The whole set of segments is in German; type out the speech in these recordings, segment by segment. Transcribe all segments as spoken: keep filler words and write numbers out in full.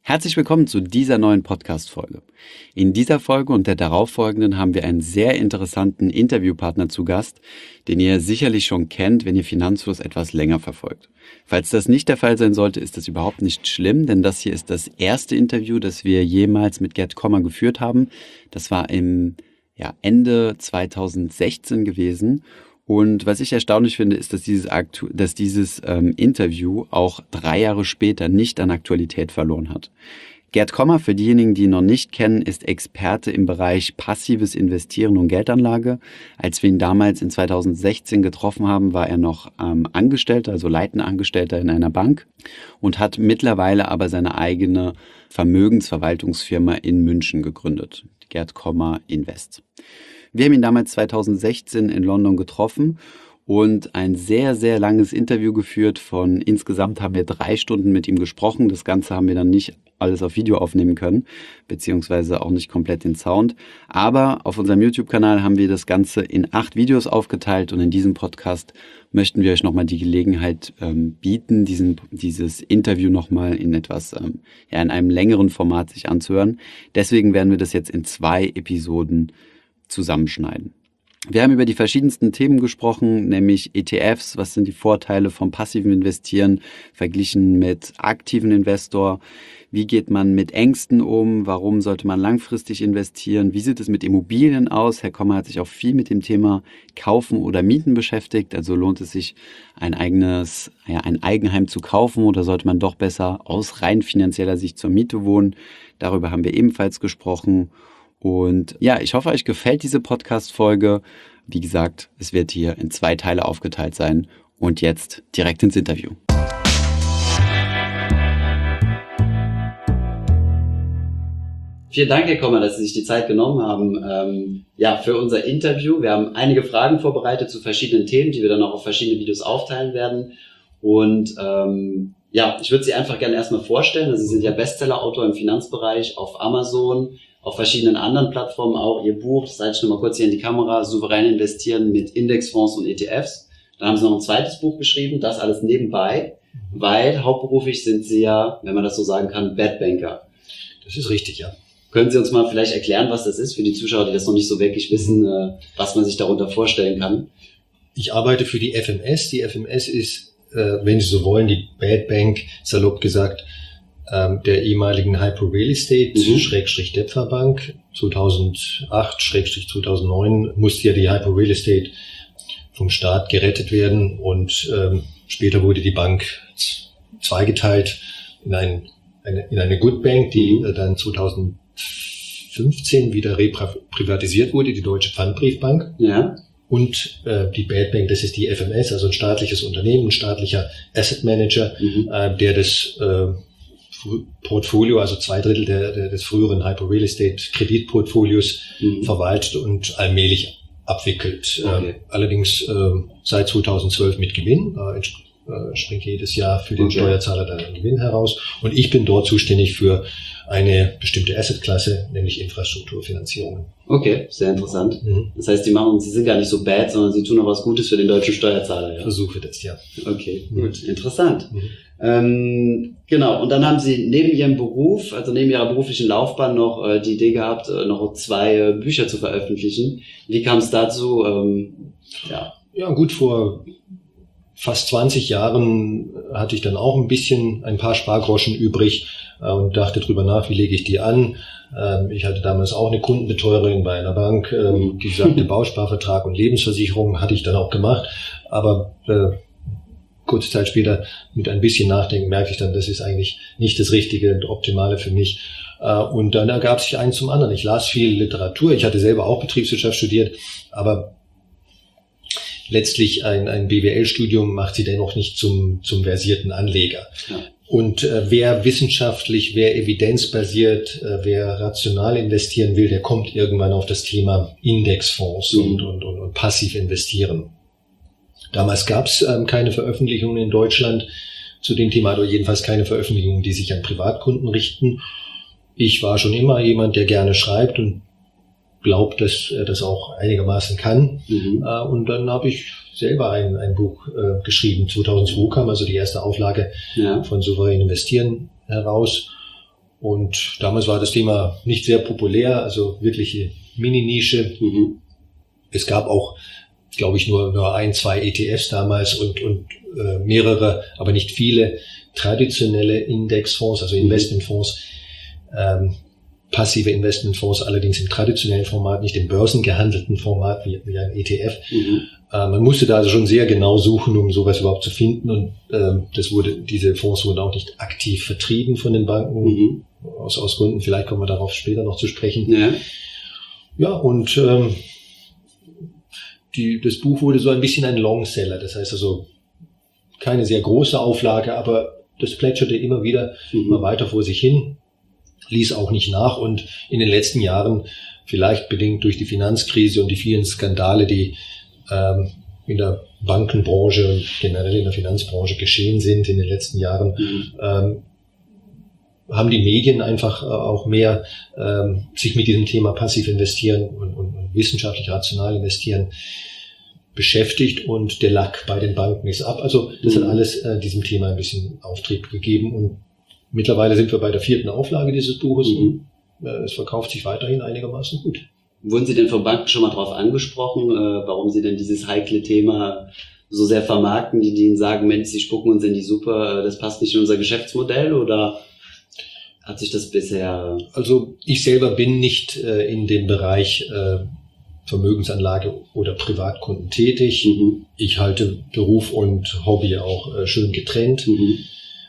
Herzlich willkommen zu dieser neuen Podcast-Folge. In dieser Folge und der darauffolgenden haben wir einen sehr interessanten Interviewpartner zu Gast, den ihr sicherlich schon kennt, wenn ihr Finanzfluss etwas länger verfolgt. Falls das nicht der Fall sein sollte, ist das überhaupt nicht schlimm, denn das hier ist das erste Interview, das wir jemals mit Gerd Kommer geführt haben. Das war im ja, Ende zweitausendsechzehn gewesen. Und was ich erstaunlich finde, ist, dass dieses, Aktu- dass dieses ähm, Interview auch drei Jahre später nicht an Aktualität verloren hat. Gerd Kommer, für diejenigen, die ihn noch nicht kennen, ist Experte im Bereich passives Investieren und Geldanlage. Als wir ihn damals in zweitausendsechzehn getroffen haben, war er noch ähm, Angestellter, also leitender Angestellter in einer Bank und hat mittlerweile aber seine eigene Vermögensverwaltungsfirma in München gegründet, Gerd Kommer Invest. Wir haben ihn damals zweitausendsechzehn in London getroffen und ein sehr, sehr langes Interview geführt. Von insgesamt haben wir drei Stunden mit ihm gesprochen. Das Ganze haben wir dann nicht alles auf Video aufnehmen können, beziehungsweise auch nicht komplett den Sound. Aber auf unserem YouTube-Kanal haben wir das Ganze in acht Videos aufgeteilt und in diesem Podcast möchten wir euch nochmal die Gelegenheit ähm, bieten, diesen, dieses Interview nochmal in etwas, ähm, ja, in einem längeren Format sich anzuhören. Deswegen werden wir das jetzt in zwei Episoden zusammenschneiden. Wir haben über die verschiedensten Themen gesprochen, nämlich E T Fs, was sind die Vorteile vom passiven Investieren verglichen mit aktiven Investor, wie geht man mit Ängsten um, warum sollte man langfristig investieren, wie sieht es mit Immobilien aus. Herr Kommer hat sich auch viel mit dem Thema Kaufen oder Mieten beschäftigt, also lohnt es sich ein eigenes, ja, ein Eigenheim zu kaufen oder sollte man doch besser aus rein finanzieller Sicht zur Miete wohnen. Darüber haben wir ebenfalls gesprochen. Und ja, ich hoffe, euch gefällt diese Podcast-Folge. Wie gesagt, es wird hier in zwei Teile aufgeteilt sein. Und jetzt direkt ins Interview. Vielen Dank, Herr Kommer, dass Sie sich die Zeit genommen haben, ähm, ja, für unser Interview. Wir haben einige Fragen vorbereitet zu verschiedenen Themen, die wir dann auch auf verschiedene Videos aufteilen werden. Und ähm, ja, ich würde Sie einfach gerne erstmal vorstellen. Also Sie sind ja Bestseller-Autor im Finanzbereich auf Amazon, auf verschiedenen anderen Plattformen auch. Ihr Buch, das zeige ich nochmal kurz hier in die Kamera, Souverän investieren mit Indexfonds und E T Fs. Dann haben Sie noch ein zweites Buch geschrieben, das alles nebenbei, weil hauptberuflich sind Sie ja, wenn man das so sagen kann, Bad Banker. Das ist richtig, ja. Können Sie uns mal vielleicht erklären, was das ist, für die Zuschauer, die das noch nicht so wirklich wissen, was man sich darunter vorstellen kann? Ich arbeite für die F M S. Die F M S ist, wenn Sie so wollen, die Bad Bank, salopp gesagt, der ehemaligen Hyper Real Estate, mhm. Schrägstrich Depfer Bank. zweitausendacht, Schrägstrich zweitausendneun musste ja die Hyper Real Estate vom Staat gerettet werden und ähm, später wurde die Bank zweigeteilt in, ein, eine, in eine Good Bank, die mhm. äh, dann zweitausendfünfzehn wieder reprivatisiert wurde, die Deutsche Pfandbriefbank. Ja. Und äh, die Bad Bank, das ist die F M S, also ein staatliches Unternehmen, ein staatlicher Asset Manager, mhm. äh, der das äh, Portfolio, also zwei Drittel der, der, des früheren Hyper Real Estate Kreditportfolios mhm. verwaltet und allmählich abwickelt. Okay. Äh, allerdings äh, seit zweitausendzwölf mit Gewinn, äh, äh, springt jedes Jahr für den okay. Steuerzahler dann ein Gewinn heraus. Und ich bin dort zuständig für eine bestimmte Assetklasse, nämlich Infrastrukturfinanzierungen. Okay, sehr interessant. Mhm. Das heißt, die machen, sie sind gar nicht so bad, sondern sie tun auch was Gutes für den deutschen Steuerzahler. Ja? Versuche das, ja. Okay, mhm. gut, interessant. Mhm. Ähm, genau, und dann haben Sie neben Ihrem Beruf, also neben Ihrer beruflichen Laufbahn noch äh, die Idee gehabt, äh, noch zwei äh, Bücher zu veröffentlichen. Wie kam es dazu? Ähm, ja. ja, gut, vor fast zwanzig Jahren hatte ich dann auch ein bisschen, ein paar Spargroschen übrig äh, und dachte drüber nach, wie lege ich die an. Ähm, ich hatte damals auch eine Kundenbetreuerin bei einer Bank, ähm, die sagte, Bausparvertrag und Lebensversicherung hatte ich dann auch gemacht, aber äh, kurze Zeit später mit ein bisschen Nachdenken merkte ich dann, das ist eigentlich nicht das Richtige und Optimale für mich. Und dann ergab sich eins zum anderen. Ich las viel Literatur. Ich hatte selber auch Betriebswirtschaft studiert, aber letztlich ein, ein B W L-Studium macht sie dennoch nicht zum, zum versierten Anleger. Ja. Und äh, wer wissenschaftlich, wer evidenzbasiert, äh, wer rational investieren will, der kommt irgendwann auf das Thema Indexfonds mhm. und, und, und, und passiv investieren. Damals gab es ähm, keine Veröffentlichungen in Deutschland zu dem Thema, oder jedenfalls keine Veröffentlichungen, die sich an Privatkunden richten. Ich war schon immer jemand, der gerne schreibt und glaubt, dass er das auch einigermaßen kann. Mhm. Äh, und dann habe ich selber ein, ein Buch äh, geschrieben. zweitausendzwei kam also die erste Auflage ja. von Souverän investieren heraus. Und damals war das Thema nicht sehr populär, also wirkliche Mini-Nische. Mhm. Es gab auch, glaube ich, nur, nur ein, zwei E T Fs damals und, und äh, mehrere, aber nicht viele traditionelle Indexfonds, also Investmentfonds, ähm, passive Investmentfonds, allerdings im traditionellen Format, nicht im börsengehandelten Format wie, wie ein E T F. Mhm. Äh, man musste da also schon sehr genau suchen, um sowas überhaupt zu finden, und ähm, das wurde, diese Fonds wurden auch nicht aktiv vertrieben von den Banken, mhm. aus, aus Gründen, vielleicht kommen wir darauf später noch zu sprechen. Ja, ja und ähm, die, das Buch wurde so ein bisschen ein Longseller, das heißt also keine sehr große Auflage, aber das plätscherte immer wieder mhm. immer weiter vor sich hin, ließ auch nicht nach, und in den letzten Jahren, vielleicht bedingt durch die Finanzkrise und die vielen Skandale, die ähm, in der Bankenbranche und generell in der Finanzbranche geschehen sind in den letzten Jahren, mhm. ähm, haben die Medien einfach äh, auch mehr ähm, sich mit diesem Thema passiv investieren und, und, und wissenschaftlich rational investieren beschäftigt, und der Lack bei den Banken ist ab. Also das mhm. hat alles äh, diesem Thema ein bisschen Auftrieb gegeben, und mittlerweile sind wir bei der vierten Auflage dieses Buches, mhm. und äh, es verkauft sich weiterhin einigermaßen gut. Wurden Sie denn von Banken schon mal darauf angesprochen, äh, warum Sie denn dieses heikle Thema so sehr vermarkten, die Ihnen sagen, Mensch, Sie spucken uns in die Suppe, das passt nicht in unser Geschäftsmodell, oder hat sich das bisher... Also ich selber bin nicht äh, in dem Bereich äh, Vermögensanlage oder Privatkunden tätig. Mhm. Ich halte Beruf und Hobby auch äh, schön getrennt. Mhm.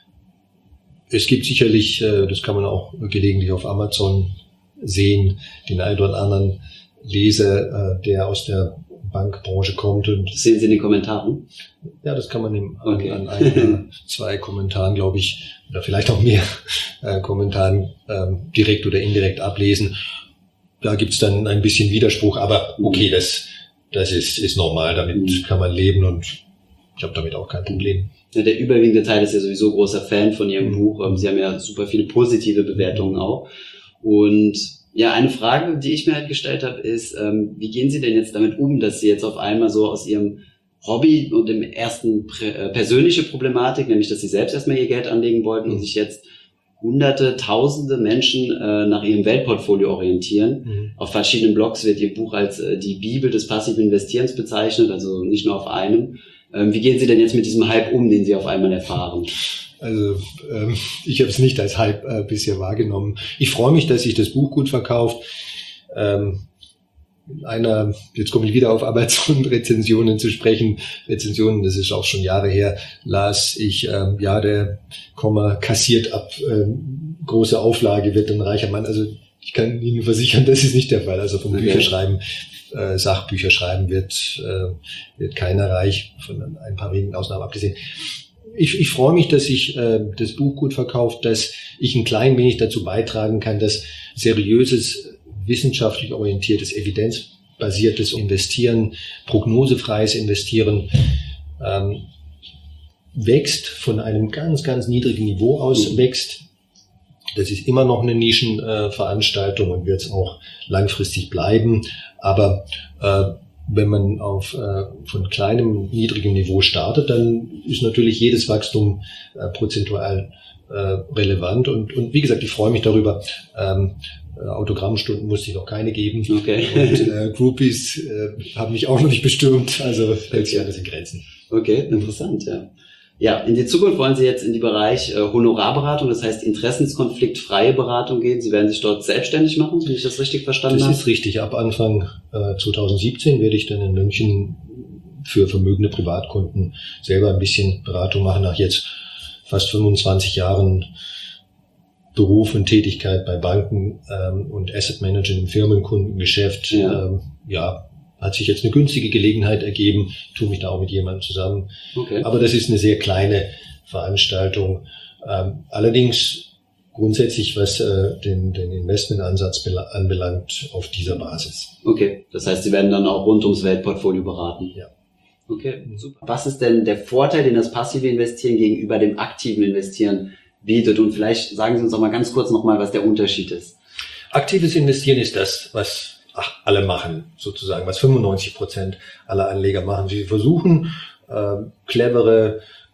Es gibt sicherlich, äh, das kann man auch gelegentlich auf Amazon sehen, den einen oder anderen Leser, äh, der aus der Bankbranche kommt. Und das sehen Sie in den Kommentaren? Ja, das kann man im, okay. an, an ein oder zwei Kommentaren, glaube ich, oder vielleicht auch mehr äh, Kommentaren ähm, direkt oder indirekt ablesen. Da gibt's dann ein bisschen Widerspruch, aber okay, das, das ist, ist normal, damit mhm. kann man leben, und ich habe damit auch kein Problem. Ja, der überwiegende Teil ist ja sowieso großer Fan von Ihrem mhm. Buch. Sie haben ja super viele positive Bewertungen auch. Und ja, eine Frage, die ich mir halt gestellt habe, ist, ähm, wie gehen Sie denn jetzt damit um, dass Sie jetzt auf einmal so aus Ihrem Hobby und dem ersten prä- äh, persönliche Problematik, nämlich dass Sie selbst erstmal Ihr Geld anlegen wollten mhm. und sich jetzt Hunderte, Tausende Menschen äh, nach ihrem Weltportfolio orientieren. Mhm. Auf verschiedenen Blogs wird Ihr Buch als äh, die Bibel des passiven Investierens bezeichnet, also nicht nur auf einem. Ähm, wie gehen Sie denn jetzt mit diesem Hype um, den Sie auf einmal erfahren? Also ähm, ich habe es nicht als Hype äh, bisher wahrgenommen. Ich freue mich, dass sich das Buch gut verkauft. Ähm, einer, jetzt komme ich wieder auf Amazon-Rezensionen zu sprechen. Rezensionen, das ist auch schon Jahre her, las ich, ähm, ja, der Komma kassiert ab, ähm, große Auflage, wird ein reicher Mann. Also ich kann Ihnen versichern, das ist nicht der Fall. Also vom okay. Bücherschreiben, äh, Sachbücher schreiben wird, äh, wird keiner reich, von ein paar wenigen Ausnahmen abgesehen. Ich, ich freue mich, dass sich äh, das Buch gut verkauft, dass ich ein klein wenig dazu beitragen kann, dass seriöses, wissenschaftlich orientiertes, evidenzbasiertes Investieren, prognosefreies Investieren ähm, wächst, von einem ganz, ganz niedrigen Niveau aus wächst. Das ist immer noch eine Nischenveranstaltung äh, und wird es auch langfristig bleiben. Aber äh, wenn man auf äh, von kleinem, niedrigem Niveau startet, dann ist natürlich jedes Wachstum äh, prozentual äh, relevant. Und, und wie gesagt, ich freue mich darüber. Ähm, Autogrammstunden musste ich noch keine geben. Okay. Und äh, Groupies äh, haben mich auch noch nicht bestürmt. Also hält sich alles in Grenzen. Okay, interessant, ja. Ja, in die Zukunft wollen Sie jetzt in die Bereich äh, Honorarberatung, das heißt interessenskonfliktfreie Beratung gehen. Sie werden sich dort selbstständig machen, wenn ich das richtig verstanden habe? Das ist richtig. Ab Anfang äh, zwanzig siebzehn werde ich dann in München für vermögende Privatkunden selber ein bisschen Beratung machen. Nach jetzt fast fünfundzwanzig Jahren Beruf und Tätigkeit bei Banken ähm, und Asset Managern im Firmenkundengeschäft, ja. Ähm, ja, hat sich jetzt eine günstige Gelegenheit ergeben, tue mich da auch mit jemandem zusammen. Okay. Aber das ist eine sehr kleine Veranstaltung. Ähm, allerdings grundsätzlich, was äh, den, den Investmentansatz bela- anbelangt, auf dieser Basis. Okay, das heißt, Sie werden dann auch rund ums Weltportfolio beraten? Ja. Okay, super. Was ist denn der Vorteil, den das passive Investieren gegenüber dem aktiven Investieren bietet? Und vielleicht sagen Sie uns auch mal ganz kurz nochmal, was der Unterschied ist. Aktives Investieren ist das, was ach, alle machen, sozusagen, was fünfundneunzig Prozent aller Anleger machen. Sie versuchen, äh, clevere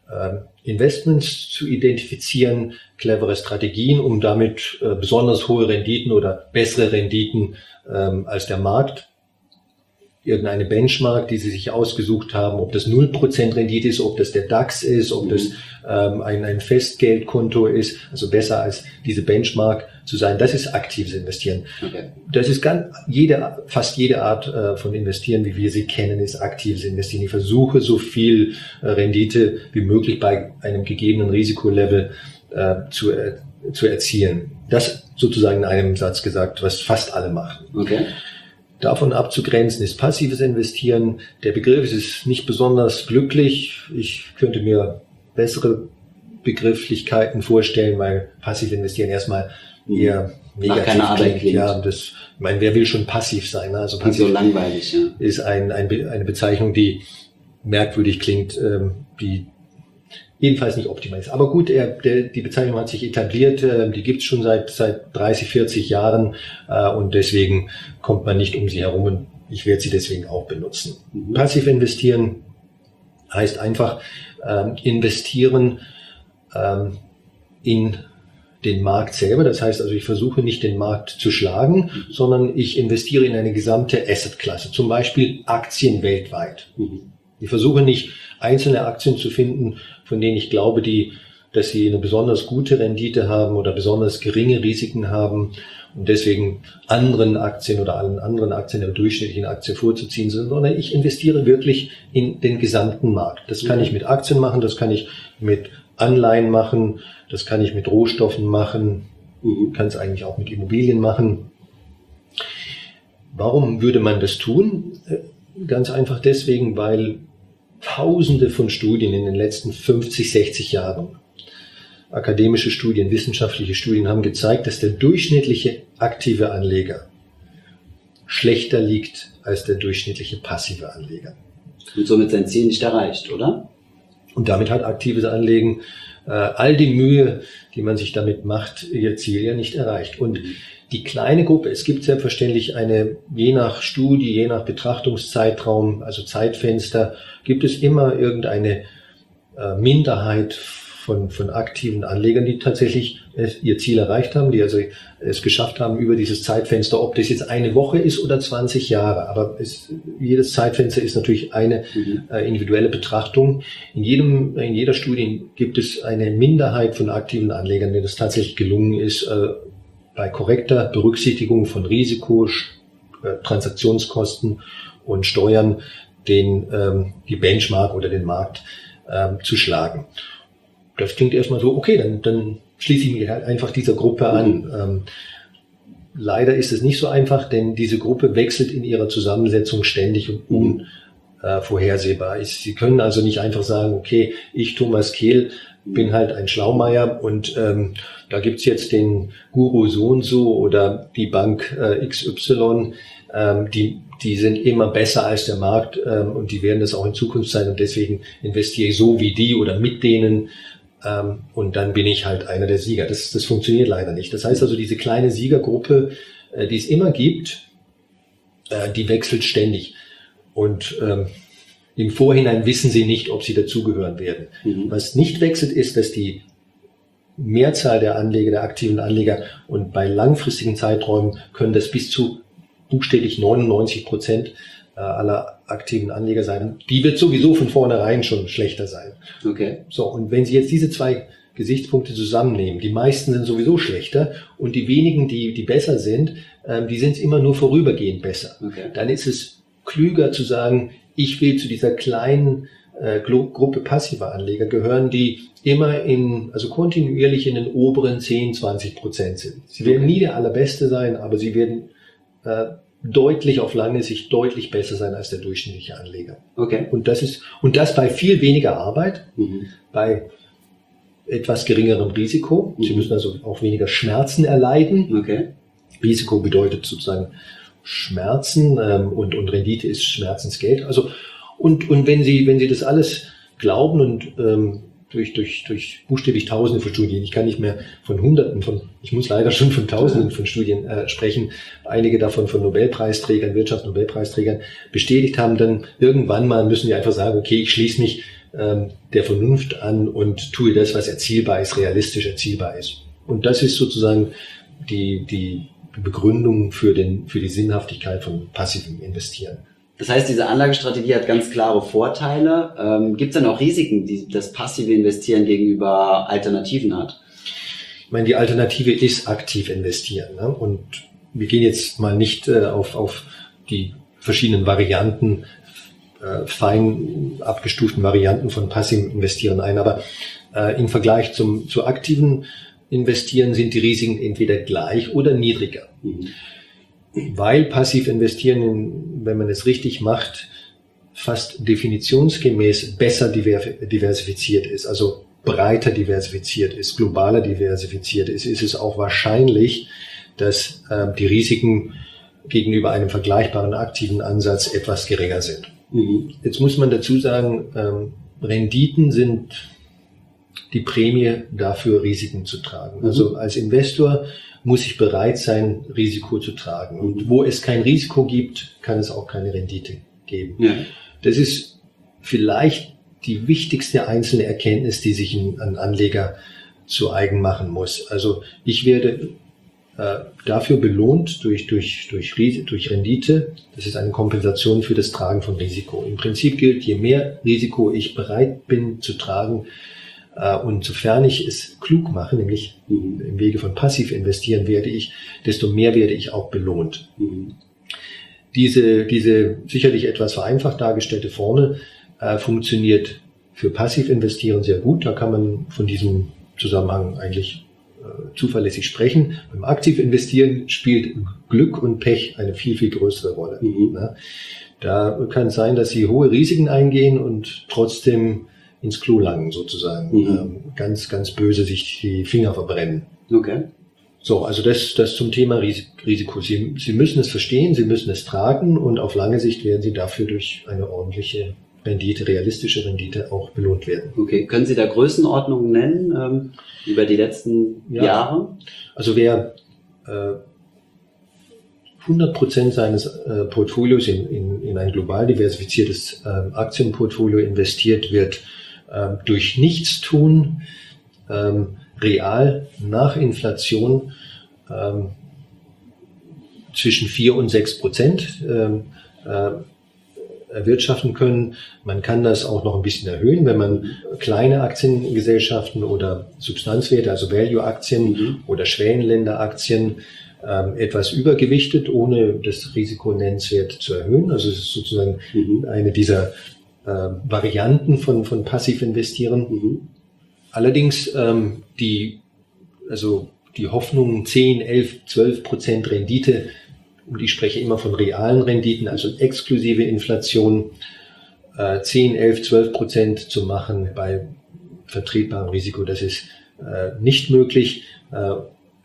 äh, Investments zu identifizieren, clevere Strategien, um damit äh, besonders hohe Renditen oder bessere Renditen ähm, als der Markt, irgendeine Benchmark, die sie sich ausgesucht haben, ob das null Prozent Rendite ist, ob das der DAX ist, ob das ähm, ein, ein Festgeldkonto ist, also besser als diese Benchmark zu sein. Das ist aktives Investieren. Okay. Das ist ganz, jede, fast jede Art äh, von Investieren, wie wir sie kennen, ist aktives Investieren. Ich versuche, so viel äh, Rendite wie möglich bei einem gegebenen Risikolevel äh, zu, äh, zu erzielen. Das sozusagen in einem Satz gesagt, was fast alle machen. Okay. Davon abzugrenzen ist passives Investieren. Der Begriff ist nicht besonders glücklich. Ich könnte mir bessere Begrifflichkeiten vorstellen, weil passiv investieren erstmal eher negativ keine Arbeit klingt. klingt. Ja, das, ich meine, wer will schon passiv sein? Ne? Also passiv so langweilig, ja. Ist ein, ein, eine Bezeichnung, die merkwürdig klingt, ähm, die jedenfalls nicht optimal ist. Aber gut, er, der, die Bezeichnung hat sich etabliert, äh, die gibt es schon seit seit dreißig, vierzig Jahren äh, und deswegen kommt man nicht um sie herum und ich werde sie deswegen auch benutzen. Mhm. Passiv investieren heißt einfach ähm, investieren ähm, in den Markt selber. Das heißt also, ich versuche nicht den Markt zu schlagen, mhm. sondern ich investiere in eine gesamte Assetklasse, zum Beispiel Aktien weltweit. Mhm. Ich versuche nicht einzelne Aktien zu finden, von denen ich glaube, die, dass sie eine besonders gute Rendite haben oder besonders geringe Risiken haben und deswegen anderen Aktien oder allen anderen Aktien der durchschnittlichen Aktie vorzuziehen sind, sondern ich investiere wirklich in den gesamten Markt. Das kann ich mit Aktien machen, das kann ich mit Anleihen machen, das kann ich mit Rohstoffen machen, kann es eigentlich auch mit Immobilien machen. Warum würde man das tun? Ganz einfach deswegen, weil Tausende von Studien in den letzten fünfzig, sechzig Jahren, akademische Studien, wissenschaftliche Studien haben gezeigt, dass der durchschnittliche aktive Anleger schlechter liegt als der durchschnittliche passive Anleger. Und somit sein Ziel nicht erreicht, oder? Und damit hat aktives Anlegen äh, all die Mühe, die man sich damit macht, ihr Ziel ja nicht erreicht. Und die kleine Gruppe, es gibt selbstverständlich eine, je nach Studie, je nach Betrachtungszeitraum, also Zeitfenster, gibt es immer irgendeine äh, Minderheit von, von aktiven Anlegern, die tatsächlich äh, ihr Ziel erreicht haben, die also es geschafft haben über dieses Zeitfenster, ob das jetzt eine Woche ist oder zwanzig Jahre. Aber es, jedes Zeitfenster ist natürlich eine äh, individuelle Betrachtung. In jedem, in jeder Studie gibt es eine Minderheit von aktiven Anlegern, denen es tatsächlich gelungen ist, äh, bei korrekter Berücksichtigung von Risiko, äh, Transaktionskosten und Steuern den ähm, die Benchmark oder den Markt ähm, zu schlagen. Das klingt erstmal so, okay, dann, dann schließe ich mich halt einfach dieser Gruppe an. Ähm, leider ist es nicht so einfach, denn diese Gruppe wechselt in ihrer Zusammensetzung ständig und unvorhersehbar. Äh, Sie können also nicht einfach sagen, okay, ich, Thomas Kehl, bin halt ein Schlaumeier und ähm, da gibt's jetzt den Guru so und so oder die Bank äh, X Y, ähm, die die sind immer besser als der Markt ähm, und die werden das auch in Zukunft sein und deswegen investiere ich so wie die oder mit denen ähm, und dann bin ich halt einer der Sieger. Das, das funktioniert leider nicht. Das heißt also, diese kleine Siegergruppe, äh, die es immer gibt, äh, die wechselt ständig und ähm, im Vorhinein wissen sie nicht, ob sie dazugehören werden. Mhm. Was nicht wechselt, ist, dass die Mehrzahl der Anleger, der aktiven Anleger und bei langfristigen Zeiträumen können das bis zu buchstäblich neunundneunzig Prozent aller aktiven Anleger sein. Die wird sowieso von vornherein schon schlechter sein. Okay. So, und wenn Sie jetzt diese zwei Gesichtspunkte zusammennehmen, die meisten sind sowieso schlechter und die wenigen, die, die besser sind, ähm, die sind immer nur vorübergehend besser. Okay. Dann ist es klüger zu sagen, ich will zu dieser kleinen äh, Gruppe passiver Anleger gehören, die immer in, also kontinuierlich in den oberen zehn, zwanzig Prozent sind. Sie werden nie der Allerbeste sein, aber sie werden äh, deutlich auf lange Sicht deutlich besser sein als der durchschnittliche Anleger. Okay. Und das ist, und das bei viel weniger Arbeit, mhm. bei etwas geringerem Risiko. Mhm. Sie müssen also auch weniger Schmerzen erleiden. Okay. Risiko bedeutet sozusagen Schmerzen ähm, und, und Rendite ist Schmerzensgeld. Also, und, und wenn Sie, wenn Sie das alles glauben und ähm, durch, durch, durch buchstäblich Tausende von Studien, ich kann nicht mehr von Hunderten von, ich muss leider schon von Tausenden von Studien äh, sprechen, einige davon von Nobelpreisträgern, Wirtschaftsnobelpreisträgern bestätigt haben, dann irgendwann mal müssen wir einfach sagen, okay, ich schließe mich ähm, der Vernunft an und tue das, was erzielbar ist, realistisch erzielbar ist. Und das ist sozusagen die, die Begründung für, den, für die Sinnhaftigkeit von passivem Investieren. Das heißt, diese Anlagestrategie hat ganz klare Vorteile. Ähm, gibt es dann auch Risiken, die das passive Investieren gegenüber Alternativen hat? Ich meine, die Alternative ist aktiv investieren. Ne? Und wir gehen jetzt mal nicht äh, auf, auf die verschiedenen Varianten, äh, fein abgestuften Varianten von passivem Investieren ein. Aber äh, im Vergleich zum, zu aktiven Investieren sind die Risiken entweder gleich oder niedriger. Mhm. Weil passiv investieren, wenn man es richtig macht, fast definitionsgemäß besser diversifiziert ist, also breiter diversifiziert ist, globaler diversifiziert ist, ist es auch wahrscheinlich, dass äh, die Risiken gegenüber einem vergleichbaren aktiven Ansatz etwas geringer sind. Mhm. Jetzt muss man dazu sagen, ähm, Renditen sind die Prämie dafür, Risiken zu tragen. Mhm. Also als Investor muss ich bereit sein, Risiko zu tragen. Und wo es kein Risiko gibt, kann es auch keine Rendite geben. Ja. Das ist vielleicht die wichtigste einzelne Erkenntnis, die sich ein, ein Anleger zu eigen machen muss. Also ich werde äh, dafür belohnt durch, durch, durch, durch Rendite. Das ist eine Kompensation für das Tragen von Risiko. Im Prinzip gilt, je mehr Risiko ich bereit bin zu tragen, und sofern ich es klug mache, nämlich mhm. im Wege von passiv investieren werde ich, desto mehr werde ich auch belohnt. Mhm. Diese, diese sicherlich etwas vereinfacht dargestellte Formel äh, funktioniert für passiv investieren sehr gut. Da kann man von diesem Zusammenhang eigentlich äh, zuverlässig sprechen. Beim aktiv investieren spielt Glück und Pech eine viel, viel größere Rolle. Mhm. Ja, da kann es sein, dass Sie hohe Risiken eingehen und trotzdem ins Klo langen sozusagen, mhm. ähm, ganz, ganz böse sich die Finger verbrennen. Okay. So, also das, das zum Thema Risiko. Sie, Sie müssen es verstehen, Sie müssen es tragen und auf lange Sicht werden Sie dafür durch eine ordentliche Rendite, realistische Rendite auch belohnt werden. Okay, können Sie da Größenordnungen nennen ähm, über die letzten ja. Jahre? Also wer äh, hundert Prozent seines äh, Portfolios in, in, in ein global diversifiziertes äh, Aktienportfolio investiert, wird äh, durch Nichtstun ähm, real nach Inflation ähm, zwischen vier und sechs Prozent ähm, äh, erwirtschaften können. Man kann das auch noch ein bisschen erhöhen, wenn man kleine Aktiengesellschaften oder Substanzwerte, also Value-Aktien mhm. oder Schwellenländeraktien ähm, etwas übergewichtet, ohne das Risiko nennenswert zu erhöhen. Also es ist sozusagen mhm. eine dieser äh, Varianten von, von passiv investieren. Mhm. Allerdings ähm, die, also die Hoffnung zehn, elf, zwölf Prozent Rendite, und ich spreche immer von realen Renditen, also exklusive Inflation, äh, zehn, elf, zwölf Prozent zu machen bei vertretbarem Risiko, das ist äh, nicht möglich. Äh,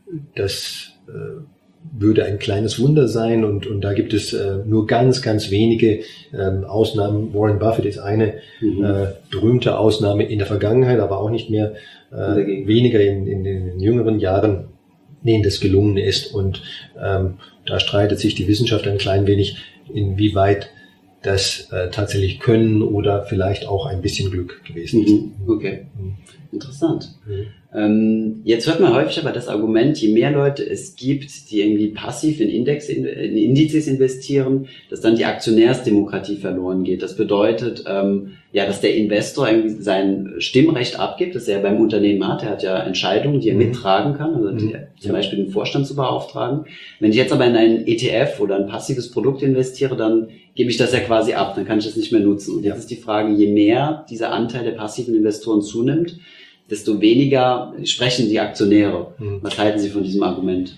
das äh, würde ein kleines Wunder sein und, und da gibt es äh, nur ganz, ganz wenige ähm, Ausnahmen. Warren Buffett ist eine mhm. äh, berühmte Ausnahme in der Vergangenheit, aber auch nicht mehr äh, weniger in, in den jüngeren Jahren, denen das gelungen ist. Und ähm, da streitet sich die Wissenschaft ein klein wenig, inwieweit das äh, tatsächlich Können oder vielleicht auch ein bisschen Glück gewesen ist. Mhm. Okay, mhm. Interessant. Mhm. Ähm, jetzt hört man häufig aber das Argument, je mehr Leute es gibt, die irgendwie passiv in, Index, in Indizes investieren, dass dann die Aktionärsdemokratie verloren geht. Das bedeutet, ähm, ja, dass der Investor irgendwie sein Stimmrecht abgibt, das er beim Unternehmen hat. Er hat ja Entscheidungen, die er mhm. mittragen kann, also die, zum Beispiel den Vorstand zu beauftragen. Wenn ich jetzt aber in einen E T F oder ein passives Produkt investiere, dann gebe ich das ja quasi ab, dann kann ich das nicht mehr nutzen. Und jetzt ist die Frage, je mehr dieser Anteil der passiven Investoren zunimmt, desto weniger sprechen die Aktionäre. Mhm. Was halten Sie von diesem Argument?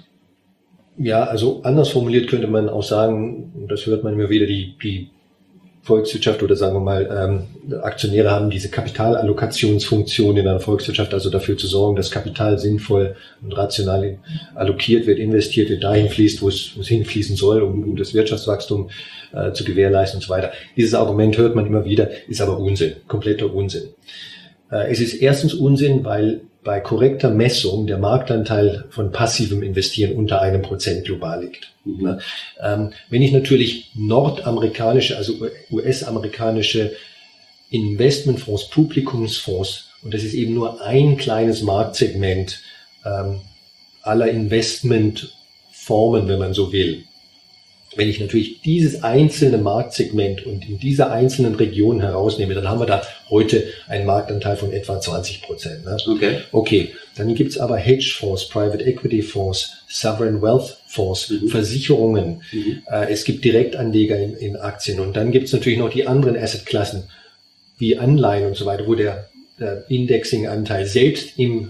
Ja, also anders formuliert könnte man auch sagen, das hört man immer wieder, die, die Volkswirtschaft oder sagen wir mal, ähm, Aktionäre haben diese Kapitalallokationsfunktion in einer Volkswirtschaft, also dafür zu sorgen, dass Kapital sinnvoll und rational allokiert wird, investiert wird, dahin fließt, wo es, wo es hinfließen soll, um, um das Wirtschaftswachstum äh, zu gewährleisten und so weiter. Dieses Argument hört man immer wieder, ist aber Unsinn, kompletter Unsinn. Es ist erstens Unsinn, weil bei korrekter Messung der Marktanteil von passivem Investieren unter einem Prozent global liegt. Mhm. Wenn ich natürlich nordamerikanische, also U S-amerikanische Investmentfonds, Publikumsfonds, und das ist eben nur ein kleines Marktsegment ähm, aller Investmentformen, wenn man so will. Wenn ich natürlich dieses einzelne Marktsegment und in dieser einzelnen Region herausnehme, dann haben wir da heute einen Marktanteil von etwa zwanzig Prozent. Ne? Okay. Okay, dann gibt's aber Hedgefonds, Private Equity Fonds, Sovereign Wealth Fonds, mhm. Versicherungen. Mhm. Äh, es gibt Direktanleger in, in Aktien. Und dann gibt's natürlich noch die anderen Assetklassen, wie Anleihen und so weiter, wo der, der Indexing-Anteil selbst im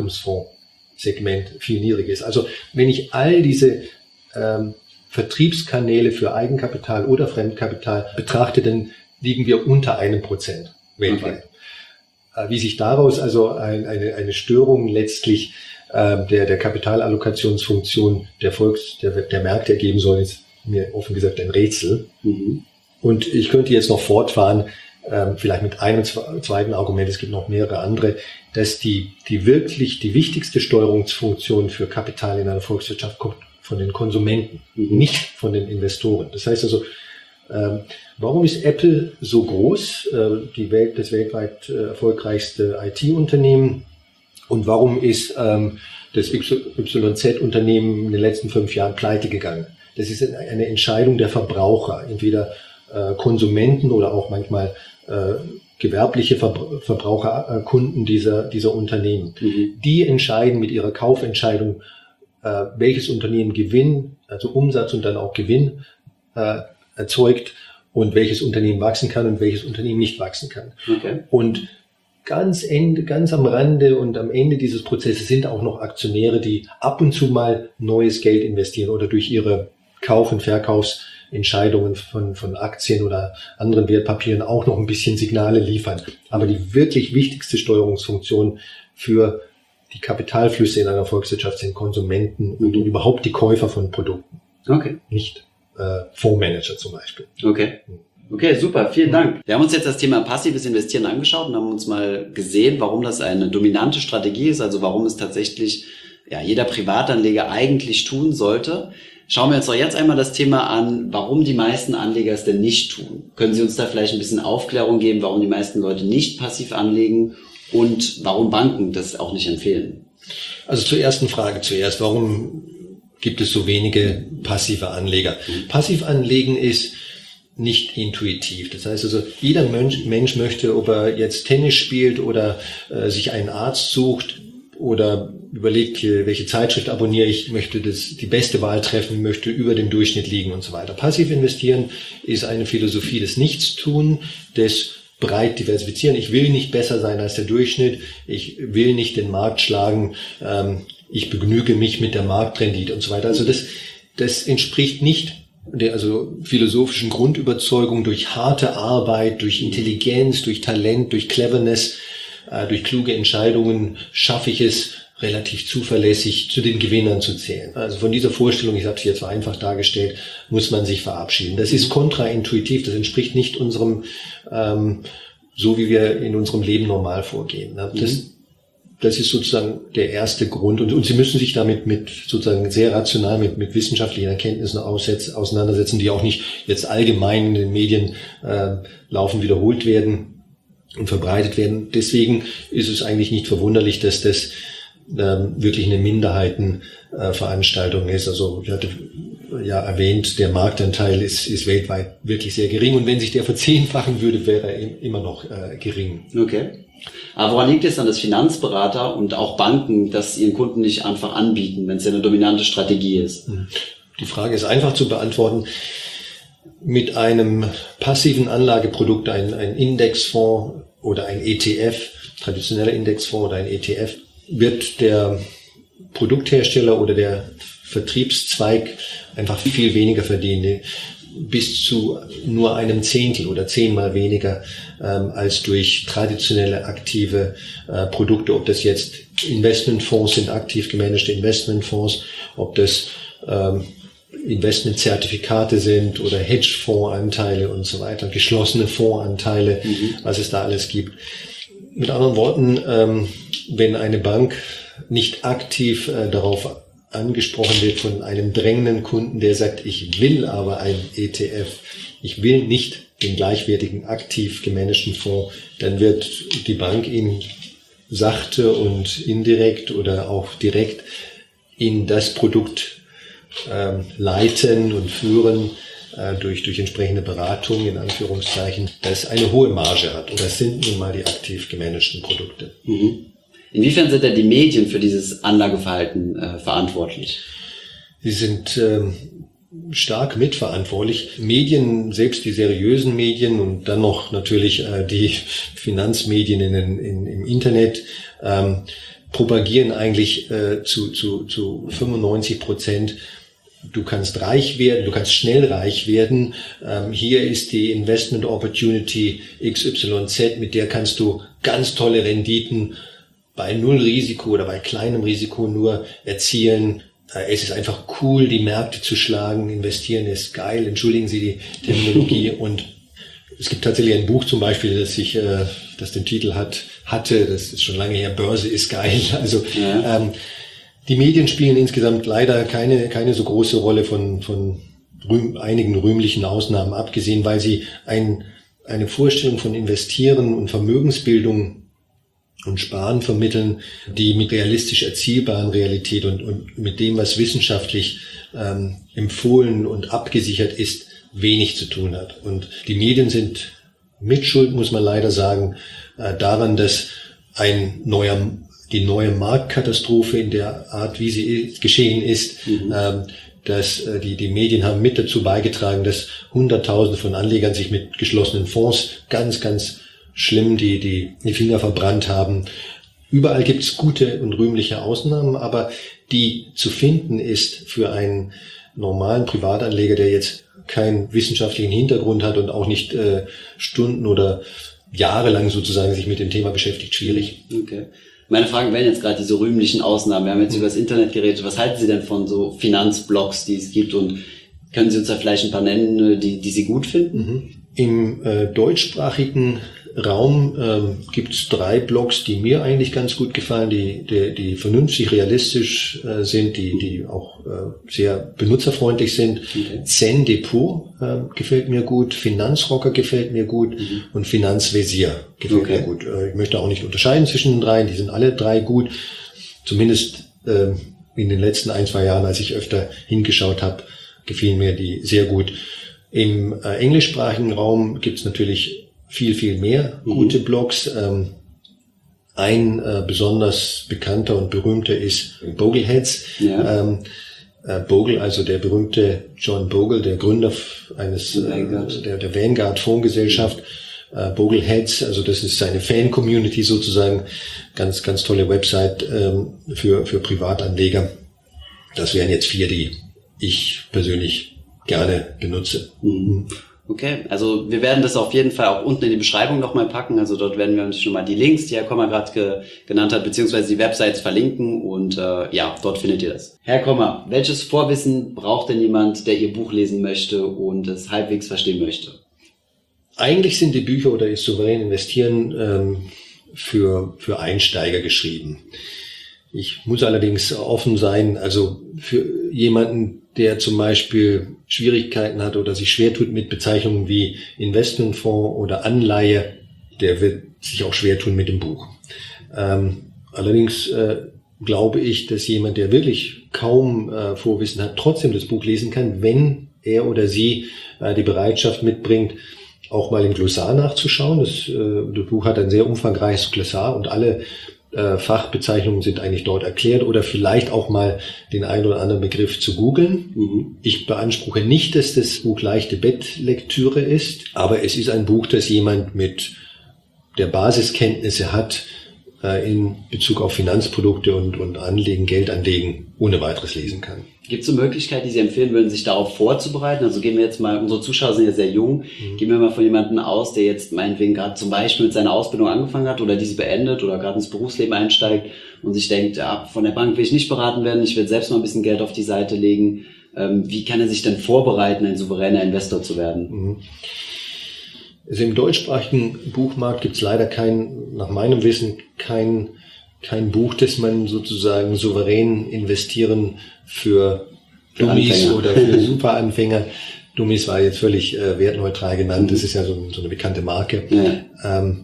Publikumsfondssegment viel niedriger ist. Also wenn ich all diese ähm, Vertriebskanäle für Eigenkapital oder Fremdkapital betrachte, dann liegen wir unter einem Prozent weltweit. Okay. Wie sich daraus also ein, eine, eine Störung letztlich äh, der, der Kapitalallokationsfunktion der Volks, der, der Märkte ergeben soll, ist mir offen gesagt ein Rätsel. Mhm. Und ich könnte jetzt noch fortfahren, äh, vielleicht mit einem zweiten Argument, es gibt noch mehrere andere, dass die, die wirklich die wichtigste Steuerungsfunktion für Kapital in einer Volkswirtschaft kommt von den Konsumenten, mhm. nicht von den Investoren. Das heißt also, ähm, warum ist Apple so groß, äh, die Welt, das weltweit äh, erfolgreichste I T-Unternehmen, und warum ist ähm, das Y Z-Unternehmen in den letzten fünf Jahren pleite gegangen? Das ist eine Entscheidung der Verbraucher, entweder äh, Konsumenten oder auch manchmal äh, gewerbliche Verbra- Verbraucher, äh, Kunden dieser, dieser Unternehmen. Mhm. Die entscheiden mit ihrer Kaufentscheidung, welches Unternehmen Gewinn, also Umsatz und dann auch Gewinn äh, erzeugt und welches Unternehmen wachsen kann und welches Unternehmen nicht wachsen kann. Okay. Und ganz Ende, ganz am Rande und am Ende dieses Prozesses sind auch noch Aktionäre, die ab und zu mal neues Geld investieren oder durch ihre Kauf- und Verkaufsentscheidungen von, von Aktien oder anderen Wertpapieren auch noch ein bisschen Signale liefern. Aber die wirklich wichtigste Steuerungsfunktion für die Kapitalflüsse in einer Volkswirtschaft sind Konsumenten und überhaupt die Käufer von Produkten. Okay. Nicht äh, Fondsmanager zum Beispiel. Okay. Okay, super, vielen Dank. Wir haben uns jetzt das Thema passives Investieren angeschaut und haben uns mal gesehen, warum das eine dominante Strategie ist, also warum es tatsächlich ja jeder Privatanleger eigentlich tun sollte. Schauen wir uns doch jetzt einmal das Thema an, warum die meisten Anleger es denn nicht tun. Können Sie uns da vielleicht ein bisschen Aufklärung geben, warum die meisten Leute nicht passiv anlegen? Und warum Banken das auch nicht empfehlen? Also zur ersten Frage zuerst. Warum gibt es so wenige passive Anleger? Mhm. Passiv anlegen ist nicht intuitiv. Das heißt also, jeder Mensch, Mensch möchte, ob er jetzt Tennis spielt oder äh, sich einen Arzt sucht oder überlegt, welche Zeitschrift abonniere ich, möchte das, die beste Wahl treffen, möchte über dem Durchschnitt liegen und so weiter. Passiv investieren ist eine Philosophie des Nichtstun, des breit diversifizieren. Ich will nicht besser sein als der Durchschnitt. Ich will nicht den Markt schlagen. Ähm, ich begnüge mich mit der Marktrendite und so weiter. Also das, das entspricht nicht der also philosophischen Grundüberzeugung durch harte Arbeit, durch Intelligenz, durch Talent, durch Cleverness, äh, durch kluge Entscheidungen schaffe ich es, relativ zuverlässig zu den Gewinnern zu zählen. Also von dieser Vorstellung, ich habe es jetzt vereinfacht dargestellt, muss man sich verabschieden. Das ist kontraintuitiv, das entspricht nicht unserem, ähm, so wie wir in unserem Leben normal vorgehen. Ne? Das, mhm. das ist sozusagen der erste Grund. Und, und Sie müssen sich damit mit sozusagen sehr rational mit, mit wissenschaftlichen Erkenntnissen aussetz, auseinandersetzen, die auch nicht jetzt allgemein in den Medien äh, laufen, wiederholt werden und verbreitet werden. Deswegen ist es eigentlich nicht verwunderlich, dass das wirklich eine Minderheitenveranstaltung ist. Also ich hatte ja erwähnt, der Marktanteil ist, ist weltweit wirklich sehr gering und wenn sich der verzehnfachen würde, wäre er immer noch äh, gering. Okay. Aber woran liegt es dann, dass Finanzberater und auch Banken das ihren Kunden nicht einfach anbieten, wenn es ja eine dominante Strategie ist? Die Frage ist einfach zu beantworten. Mit einem passiven Anlageprodukt, ein, ein Indexfonds oder ein E T F, traditioneller Indexfonds oder ein E T F, wird der Produkthersteller oder der Vertriebszweig einfach viel weniger verdienen, bis zu nur einem Zehntel oder zehnmal weniger ähm, als durch traditionelle aktive äh, Produkte, ob das jetzt Investmentfonds sind, aktiv gemanagte Investmentfonds, ob das ähm, Investmentzertifikate sind oder Hedgefondsanteile und so weiter, geschlossene Fondsanteile, mhm. was es da alles gibt. Mit anderen Worten, ähm, wenn eine Bank nicht aktiv äh, darauf angesprochen wird von einem drängenden Kunden, der sagt, ich will aber ein E T F, ich will nicht den gleichwertigen aktiv gemanagten Fonds, dann wird die Bank ihn sachte und indirekt oder auch direkt in das Produkt ähm, leiten und führen äh, durch, durch entsprechende Beratung, in Anführungszeichen, das eine hohe Marge hat. Und das sind nun mal die aktiv gemanagten Produkte. Mhm. Inwiefern sind denn die Medien für dieses Anlageverhalten äh, verantwortlich? Sie sind ähm, stark mitverantwortlich. Medien, selbst die seriösen Medien und dann noch natürlich äh, die Finanzmedien in, in, im Internet, ähm, propagieren eigentlich äh, zu, zu, zu fünfundneunzig Prozent, du kannst reich werden, du kannst schnell reich werden. Ähm, hier ist die Investment Opportunity X Y Z, mit der kannst du ganz tolle Renditen bei null Risiko oder bei kleinem Risiko nur erzielen. Es ist einfach cool, die Märkte zu schlagen. Investieren ist geil. Entschuldigen Sie die Terminologie. Und es gibt tatsächlich ein Buch zum Beispiel, das sich, äh, das den Titel hat, hatte, das ist schon lange her, Börse ist geil. Also, ja. ähm, die Medien spielen insgesamt leider keine, keine so große Rolle von, von rühm, einigen rühmlichen Ausnahmen abgesehen, weil sie ein, eine Vorstellung von Investieren und Vermögensbildung und Sparen vermitteln, die mit realistisch erzielbaren Realität und, und mit dem, was wissenschaftlich ähm, empfohlen und abgesichert ist, wenig zu tun hat. Und die Medien sind mitschuld, muss man leider sagen, äh, daran, dass ein neuer, die neue Marktkatastrophe in der Art, wie sie geschehen ist, mhm. ähm, dass äh, die, die Medien haben mit dazu beigetragen, dass Hunderttausende von Anlegern sich mit geschlossenen Fonds ganz, ganz schlimm die, die, die Finger verbrannt haben. Überall gibt's gute und rühmliche Ausnahmen, aber die zu finden ist für einen normalen Privatanleger, der jetzt keinen wissenschaftlichen Hintergrund hat und auch nicht äh, Stunden oder jahrelang sozusagen sich mit dem Thema beschäftigt, schwierig. Okay. Meine Fragen wären jetzt gerade diese rühmlichen Ausnahmen. Wir haben jetzt mhm. über das Internet geredet. Was halten Sie denn von so Finanzblogs, die es gibt? Und können Sie uns da vielleicht ein paar nennen, die, die Sie gut finden? Mhm. Im äh, deutschsprachigen Raum ähm, gibt es drei Blogs, die mir eigentlich ganz gut gefallen, die die, die vernünftig, realistisch äh, sind, die die auch äh, sehr benutzerfreundlich sind. Okay. Zen Depot äh, gefällt mir gut, Finanzrocker gefällt mir gut mhm. und Finanzvisier gefällt okay. mir gut. Äh, ich möchte auch nicht unterscheiden zwischen den dreien, die sind alle drei gut. Zumindest äh, in den letzten ein, zwei Jahren, als ich öfter hingeschaut habe, gefielen mir die sehr gut. Im äh, englischsprachigen Raum gibt es natürlich viel, viel mehr mhm. gute Blogs. Ähm, ein äh, besonders bekannter und berühmter ist Bogleheads. Ja. Ähm, äh, Bogle, also der berühmte John Bogle, der Gründer eines äh, der, der Vanguard Fondsgesellschaft. Mhm. Äh, Bogleheads, also das ist seine Fan-Community sozusagen. Ganz, ganz tolle Website ähm, für, für Privatanleger. Das wären jetzt vier, die ich persönlich gerne benutze. Mhm. Okay, also wir werden das auf jeden Fall auch unten in die Beschreibung nochmal packen. Also dort werden wir uns schon mal die Links, die Herr Kommer gerade ge- genannt hat, beziehungsweise die Websites verlinken und äh, ja, dort findet ihr das. Herr Kommer, welches Vorwissen braucht denn jemand, der Ihr Buch lesen möchte und es halbwegs verstehen möchte? Eigentlich sind die Bücher oder das souverän investieren ähm, für, für Einsteiger geschrieben. Ich muss allerdings offen sein, also für jemanden, der zum Beispiel Schwierigkeiten hat oder sich schwer tut mit Bezeichnungen wie Investmentfonds oder Anleihe, der wird sich auch schwer tun mit dem Buch. Ähm, allerdings äh, glaube ich, dass jemand, der wirklich kaum äh, Vorwissen hat, trotzdem das Buch lesen kann, wenn er oder sie äh, die Bereitschaft mitbringt, auch mal im Glossar nachzuschauen. Das, äh, das Buch hat ein sehr umfangreiches Glossar und alle äh, Fachbezeichnungen sind eigentlich dort erklärt oder vielleicht auch mal den einen oder anderen Begriff zu googeln. Mhm. Ich beanspruche nicht, dass das Buch leichte Bettlektüre ist, aber es ist ein Buch, das jemand mit der Basiskenntnisse hat äh, in Bezug auf Finanzprodukte und, und Anlegen, Geld anlegen, ohne weiteres lesen kann. Gibt es eine Möglichkeit, die Sie empfehlen würden, sich darauf vorzubereiten? Also gehen wir jetzt mal, unsere Zuschauer sind ja sehr jung, mhm. gehen wir mal von jemandem aus, der jetzt meinetwegen gerade zum Beispiel mit seiner Ausbildung angefangen hat oder diese beendet oder gerade ins Berufsleben einsteigt und sich denkt, ja, von der Bank will ich nicht beraten werden, ich will selbst mal ein bisschen Geld auf die Seite legen. Ähm, wie kann er sich denn vorbereiten, ein souveräner Investor zu werden? Mhm. Also im deutschsprachigen Buchmarkt gibt es leider kein, nach meinem Wissen, kein kein Buch, das man sozusagen souverän investieren für Dummies oder für Superanfänger Dummies war jetzt völlig äh, wertneutral genannt. Mhm. Das ist ja so, so eine bekannte Marke. Ja. Ähm,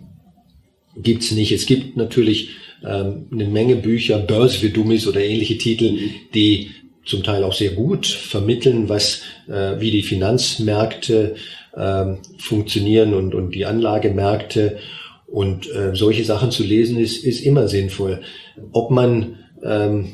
gibt's nicht. Es gibt natürlich ähm, eine Menge Bücher, Börse für Dummies oder ähnliche Titel, mhm. die zum Teil auch sehr gut vermitteln, was äh, wie die Finanzmärkte äh, funktionieren und, und die Anlagemärkte. Und äh, solche Sachen zu lesen ist, ist immer sinnvoll. Ob man ähm,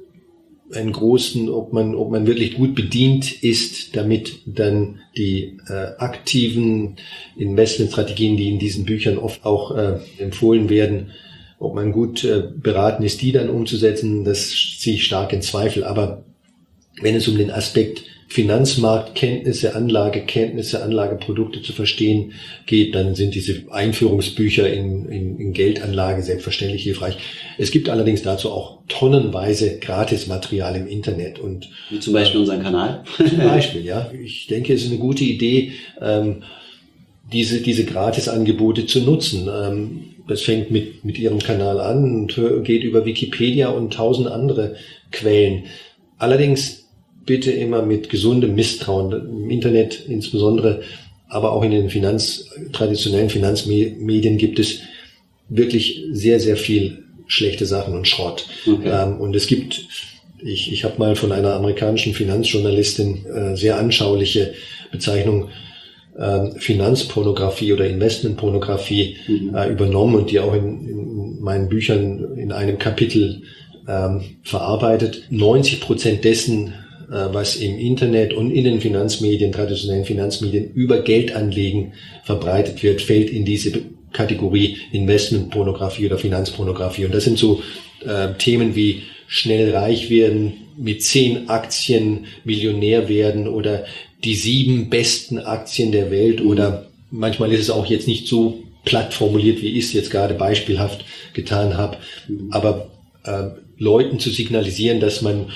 einen großen, ob man, ob man wirklich gut bedient ist, damit dann die äh, aktiven Investmentstrategien, die in diesen Büchern oft auch äh, empfohlen werden, ob man gut äh, beraten ist, die dann umzusetzen, das ziehe ich stark in Zweifel. Aber wenn es um den Aspekt Finanzmarktkenntnisse, Anlagekenntnisse, Anlageprodukte zu verstehen geht, dann sind diese Einführungsbücher in, in, in Geldanlage selbstverständlich hilfreich. Es gibt allerdings dazu auch tonnenweise Gratismaterial im Internet. Und wie zum Beispiel äh, unseren Kanal? Zum Beispiel, ja. Ich denke, es ist eine gute Idee, ähm, diese, diese Gratisangebote zu nutzen. Ähm, das fängt mit, mit Ihrem Kanal an und geht über Wikipedia und tausend andere Quellen. Allerdings bitte immer mit gesundem Misstrauen im Internet insbesondere, aber auch in den Finanz, traditionellen Finanzmedien gibt es wirklich sehr, sehr viel schlechte Sachen und Schrott. Okay. Ähm, und es gibt, ich, ich habe mal von einer amerikanischen Finanzjournalistin äh, sehr anschauliche Bezeichnung äh, Finanzpornografie oder Investmentpornografie mhm. äh, übernommen und die auch in, in meinen Büchern in einem Kapitel ähm, verarbeitet. neunzig Prozent dessen, was im Internet und in den Finanzmedien, traditionellen Finanzmedien über Geldanlegen verbreitet wird, fällt in diese Kategorie Investmentpornografie oder Finanzpornografie. Und das sind so äh, Themen wie schnell reich werden, mit zehn Aktien Millionär werden oder die sieben besten Aktien der Welt oder manchmal ist es auch jetzt nicht so platt formuliert, wie ich es jetzt gerade beispielhaft getan habe, aber äh, Leuten zu signalisieren, dass man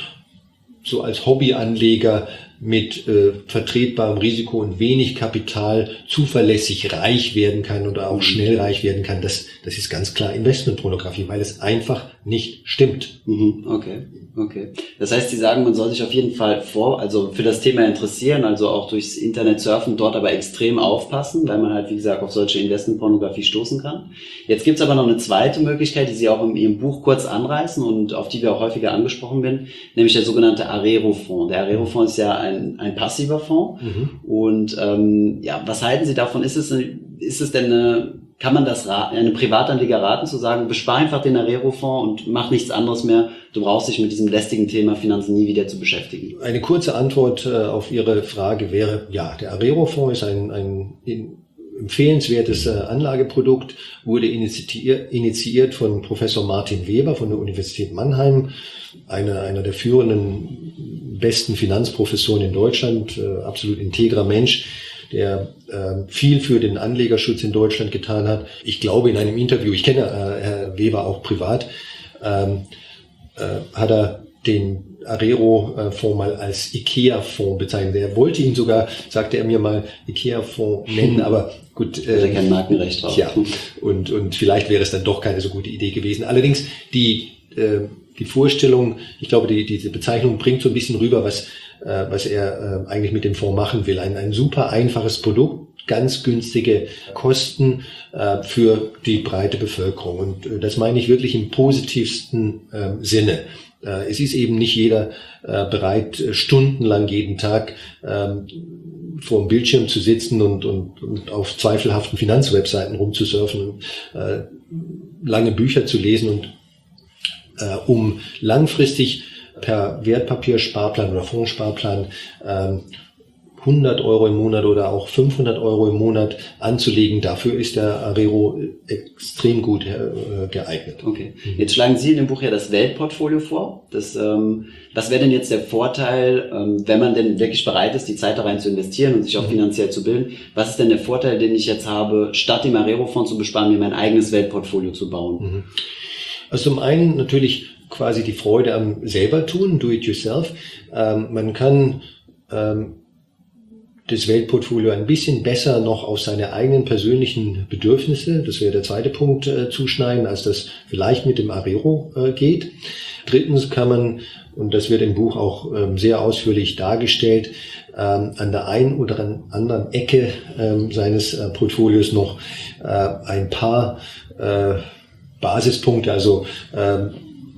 so als Hobbyanleger mit äh, vertretbarem Risiko und wenig Kapital zuverlässig reich werden kann oder auch schnell reich werden kann, das, das ist ganz klar Investmentpornografie, weil es einfach nicht stimmt. Mhm, okay, okay. Das heißt, Sie sagen, man soll sich auf jeden Fall vor, also für das Thema interessieren, also auch durchs Internet surfen, dort aber extrem aufpassen, weil man halt, wie gesagt, auf solche Investmentpornografie stoßen kann. Jetzt gibt's aber noch eine zweite Möglichkeit, die Sie auch in Ihrem Buch kurz anreißen und auf die wir auch häufiger angesprochen werden, nämlich der sogenannte Arero-Fonds. Der Arero-Fonds ist ja ein, ein passiver Fonds. Mhm. Und ähm, ja, was halten Sie davon? Ist es, ist es denn eine, kann man das raten, eine Privatanleger raten, zu sagen, bespar einfach den Arero-Fonds und mach nichts anderes mehr, du brauchst dich mit diesem lästigen Thema Finanzen nie wieder zu beschäftigen? Eine kurze Antwort äh, auf Ihre Frage wäre, ja, der Arero-Fonds ist ein, ein in, empfehlenswertes äh, Anlageprodukt, wurde initiiert, initiiert von Professor Martin Weber von der Universität Mannheim, einer, einer der führenden, besten Finanzprofessoren in Deutschland, äh, absolut integrer Mensch, der äh, viel für den Anlegerschutz in Deutschland getan hat. Ich glaube, in einem Interview, ich kenne äh, Herr Weber auch privat, ähm, äh, hat er den Arero-Fonds mal als IKEA-Fonds bezeichnet. Er wollte ihn sogar, sagte er mir mal, IKEA-Fonds nennen, aber gut. Äh, kein Markenrecht drauf. Ja, und, und vielleicht wäre es dann doch keine so gute Idee gewesen. Allerdings die, äh, die Vorstellung, ich glaube, die, diese Bezeichnung bringt so ein bisschen rüber, was, äh, was er äh, eigentlich mit dem Fonds machen will. Ein, ein super einfaches Produkt, ganz günstige Kosten äh, für die breite Bevölkerung. Und äh, das meine ich wirklich im positivsten äh, Sinne. Äh, es ist eben nicht jeder äh, bereit, stundenlang jeden Tag ähm, vor dem Bildschirm zu sitzen und, und, und auf zweifelhaften Finanzwebseiten rumzusurfen und äh, lange Bücher zu lesen und äh, um langfristig per Wertpapiersparplan oder Fondssparplan ähm, hundert Euro im Monat oder auch fünfhundert Euro im Monat anzulegen. Dafür ist der Arero extrem gut äh, geeignet. Okay. Jetzt schlagen Sie in dem Buch ja das Weltportfolio vor. Das, ähm, was wäre denn jetzt der Vorteil, ähm, wenn man denn wirklich bereit ist, die Zeit da rein zu investieren und sich auch mhm. finanziell zu bilden? Was ist denn der Vorteil, den ich jetzt habe, statt dem Arero-Fonds zu besparen, mir mein eigenes Weltportfolio zu bauen? Mhm. Also zum einen natürlich quasi die Freude am selber tun, do it yourself. Ähm, man kann ähm, das Weltportfolio ein bisschen besser noch auf seine eigenen persönlichen Bedürfnisse, das wäre der zweite Punkt, äh, zuschneiden, als das vielleicht mit dem Arero äh, geht. Drittens kann man, und das wird im Buch auch ähm, sehr ausführlich dargestellt, ähm, an der einen oder anderen Ecke ähm, seines äh, Portfolios noch äh, ein paar äh, Basispunkte, also ähm,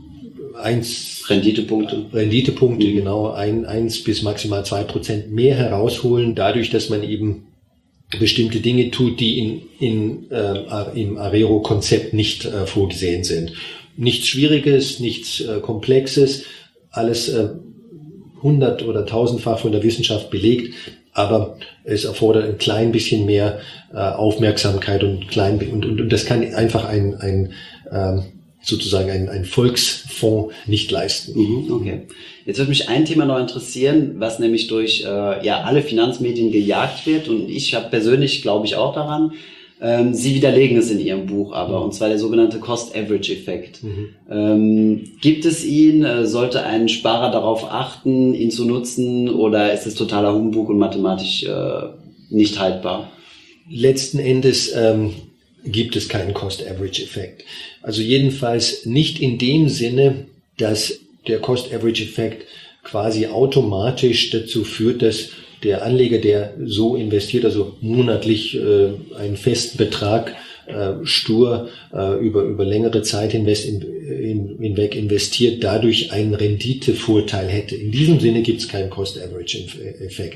eins Renditepunkte. Renditepunkte, mhm. genau, ein, eins bis maximal zwei Prozent mehr herausholen, dadurch, dass man eben bestimmte Dinge tut, die in, in, äh, im Arero-Konzept nicht äh, vorgesehen sind. Nichts Schwieriges, nichts äh, Komplexes, alles äh, hundert- oder tausendfach von der Wissenschaft belegt, aber es erfordert ein klein bisschen mehr äh, Aufmerksamkeit und klein und, und, und das kann einfach ein, ein ähm, sozusagen ein, ein Volksfonds nicht leisten. Mhm, okay. Jetzt würde mich ein Thema noch interessieren, was nämlich durch äh, ja alle Finanzmedien gejagt wird, und ich habe persönlich, glaube ich, auch daran. Ähm, Sie widerlegen es in Ihrem Buch aber, mhm. und zwar der sogenannte Cost-Average-Effekt. Mhm. Ähm, gibt es ihn? Äh, sollte ein Sparer darauf achten, ihn zu nutzen, oder ist es totaler Humbug und mathematisch äh, nicht haltbar? Letzten Endes ähm, gibt es keinen Cost-Average-Effekt. Also jedenfalls nicht in dem Sinne, dass der Cost-Average-Effekt quasi automatisch dazu führt, dass der Anleger, der so investiert, also monatlich äh, einen festen Betrag äh, stur äh, über über längere Zeit hinweg, in, in, hinweg investiert, dadurch einen Renditevorteil hätte. In diesem Sinne gibt es keinen Cost-Average-Effekt.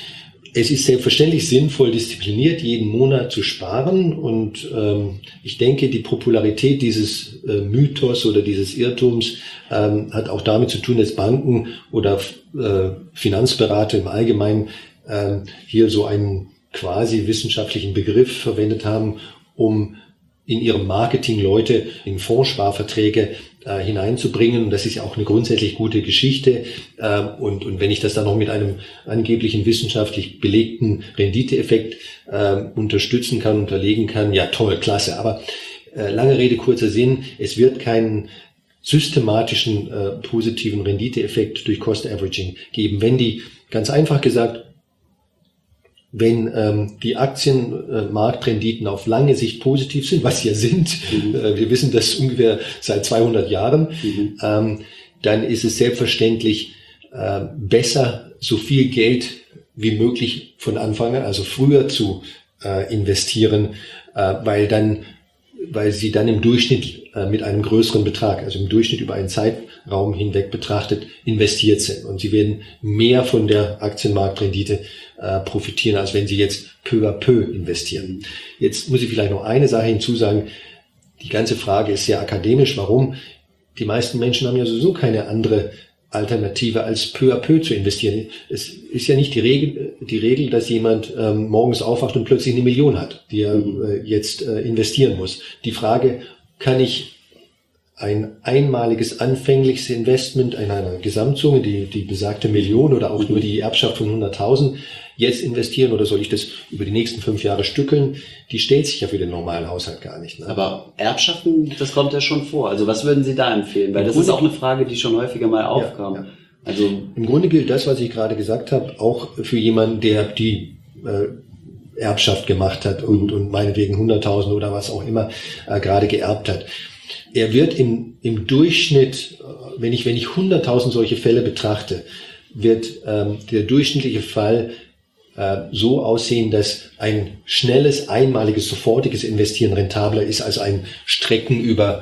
Es ist selbstverständlich sinnvoll, diszipliniert jeden Monat zu sparen, und ähm, ich denke, die Popularität dieses äh, Mythos oder dieses Irrtums ähm, hat auch damit zu tun, dass Banken oder äh, Finanzberater im Allgemeinen ähm, hier so einen quasi wissenschaftlichen Begriff verwendet haben, um in ihrem Marketing Leute in Fondssparverträge äh, hineinzubringen. Und das ist ja auch eine grundsätzlich gute Geschichte. Äh, und, und wenn ich das dann noch mit einem angeblichen wissenschaftlich belegten Renditeeffekt äh, unterstützen kann, unterlegen kann, ja toll, klasse. Aber äh, lange Rede, kurzer Sinn, es wird keinen systematischen äh, positiven Renditeeffekt durch Cost Averaging geben. Wenn die, ganz einfach gesagt, wenn ähm, die Aktienmarktrenditen äh, auf lange Sicht positiv sind, was sie ja sind, mhm. äh, wir wissen das ungefähr seit zweihundert Jahren, mhm. ähm, dann ist es selbstverständlich äh, besser, so viel Geld wie möglich von Anfang an, also früher zu äh, investieren, äh, weil dann, weil sie dann im Durchschnitt äh, mit einem größeren Betrag, also im Durchschnitt über einen Zeitraum hinweg betrachtet, investiert sind. Und sie werden mehr von der Aktienmarktrendite äh, profitieren, als wenn sie jetzt peu à peu investieren. Jetzt muss ich vielleicht noch eine Sache hinzusagen. Die ganze Frage ist sehr akademisch. Warum? Die meisten Menschen haben ja sowieso keine andere Alternative, als peu à peu zu investieren. Es ist ja nicht die Regel, die Regel, dass jemand ähm, morgens aufwacht und plötzlich eine Million hat, die er äh, jetzt äh, investieren muss. Die Frage, kann ich ein einmaliges anfängliches Investment in einer Gesamtsumme, die, die besagte Million oder auch nur die Erbschaft von hunderttausend, jetzt investieren, oder soll ich das über die nächsten fünf Jahre stückeln? Die stellt sich ja für den normalen Haushalt gar nicht. Ne? Aber Erbschaften, das kommt ja schon vor. Also was würden Sie da empfehlen? Weil das ist auch eine Frage, die schon häufiger mal aufkam. Ja, ja. Also im Grunde gilt das, was ich gerade gesagt habe, auch für jemanden, der die äh, Erbschaft gemacht hat und, und meinetwegen hunderttausend oder was auch immer äh, gerade geerbt hat. Er wird im, im Durchschnitt, wenn ich, wenn ich hunderttausend solche Fälle betrachte, wird ähm, der durchschnittliche Fall äh, so aussehen, dass ein schnelles, einmaliges, sofortiges Investieren rentabler ist als ein Strecken über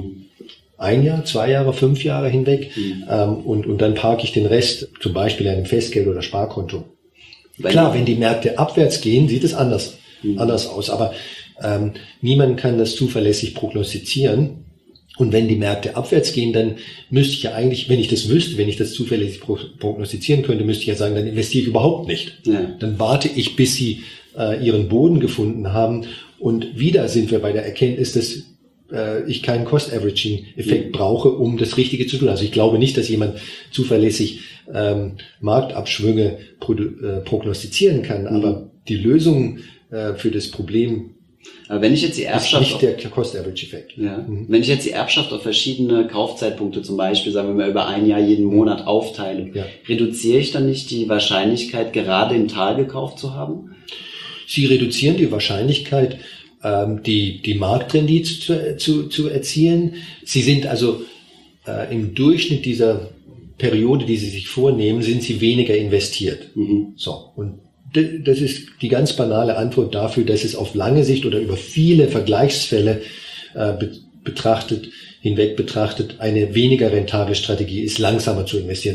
ein Jahr, zwei Jahre, fünf Jahre hinweg. Mhm. Ähm, und, und dann parke ich den Rest zum Beispiel in einem Festgeld- oder Sparkonto. Weil Klar, wenn die Märkte abwärts gehen, sieht es anders, mhm. anders aus. Aber ähm, niemand kann das zuverlässig prognostizieren. Und wenn die Märkte abwärts gehen, dann müsste ich ja eigentlich, wenn ich das wüsste, wenn ich das zuverlässig prognostizieren könnte, müsste ich ja sagen, dann investiere ich überhaupt nicht. Ja. Dann warte ich, bis sie äh, ihren Boden gefunden haben. Und wieder sind wir bei der Erkenntnis, dass äh, ich keinen Cost-Averaging-Effekt ja. brauche, um das Richtige zu tun. Also ich glaube nicht, dass jemand zuverlässig ähm, Marktabschwünge produ- äh, prognostizieren kann. Mhm. Aber die Lösung äh, für das Problem Aber wenn ich jetzt die Erbschaft ist nicht der Cost-Average-Effekt. Ja. Mhm. Wenn ich jetzt die Erbschaft auf verschiedene Kaufzeitpunkte, zum Beispiel, sagen wir mal, über ein Jahr jeden Monat aufteile, ja. reduziere ich dann nicht die Wahrscheinlichkeit, gerade im Tal gekauft zu haben? Sie reduzieren die Wahrscheinlichkeit, ähm, die, die Marktrendite zu, zu, zu erzielen. Sie sind also äh, im Durchschnitt dieser Periode, die Sie sich vornehmen, sind Sie weniger investiert. Mhm. So. Und das ist die ganz banale Antwort dafür, dass es auf lange Sicht oder über viele Vergleichsfälle äh, be- betrachtet, hinweg betrachtet, eine weniger rentable Strategie ist, langsamer zu investieren.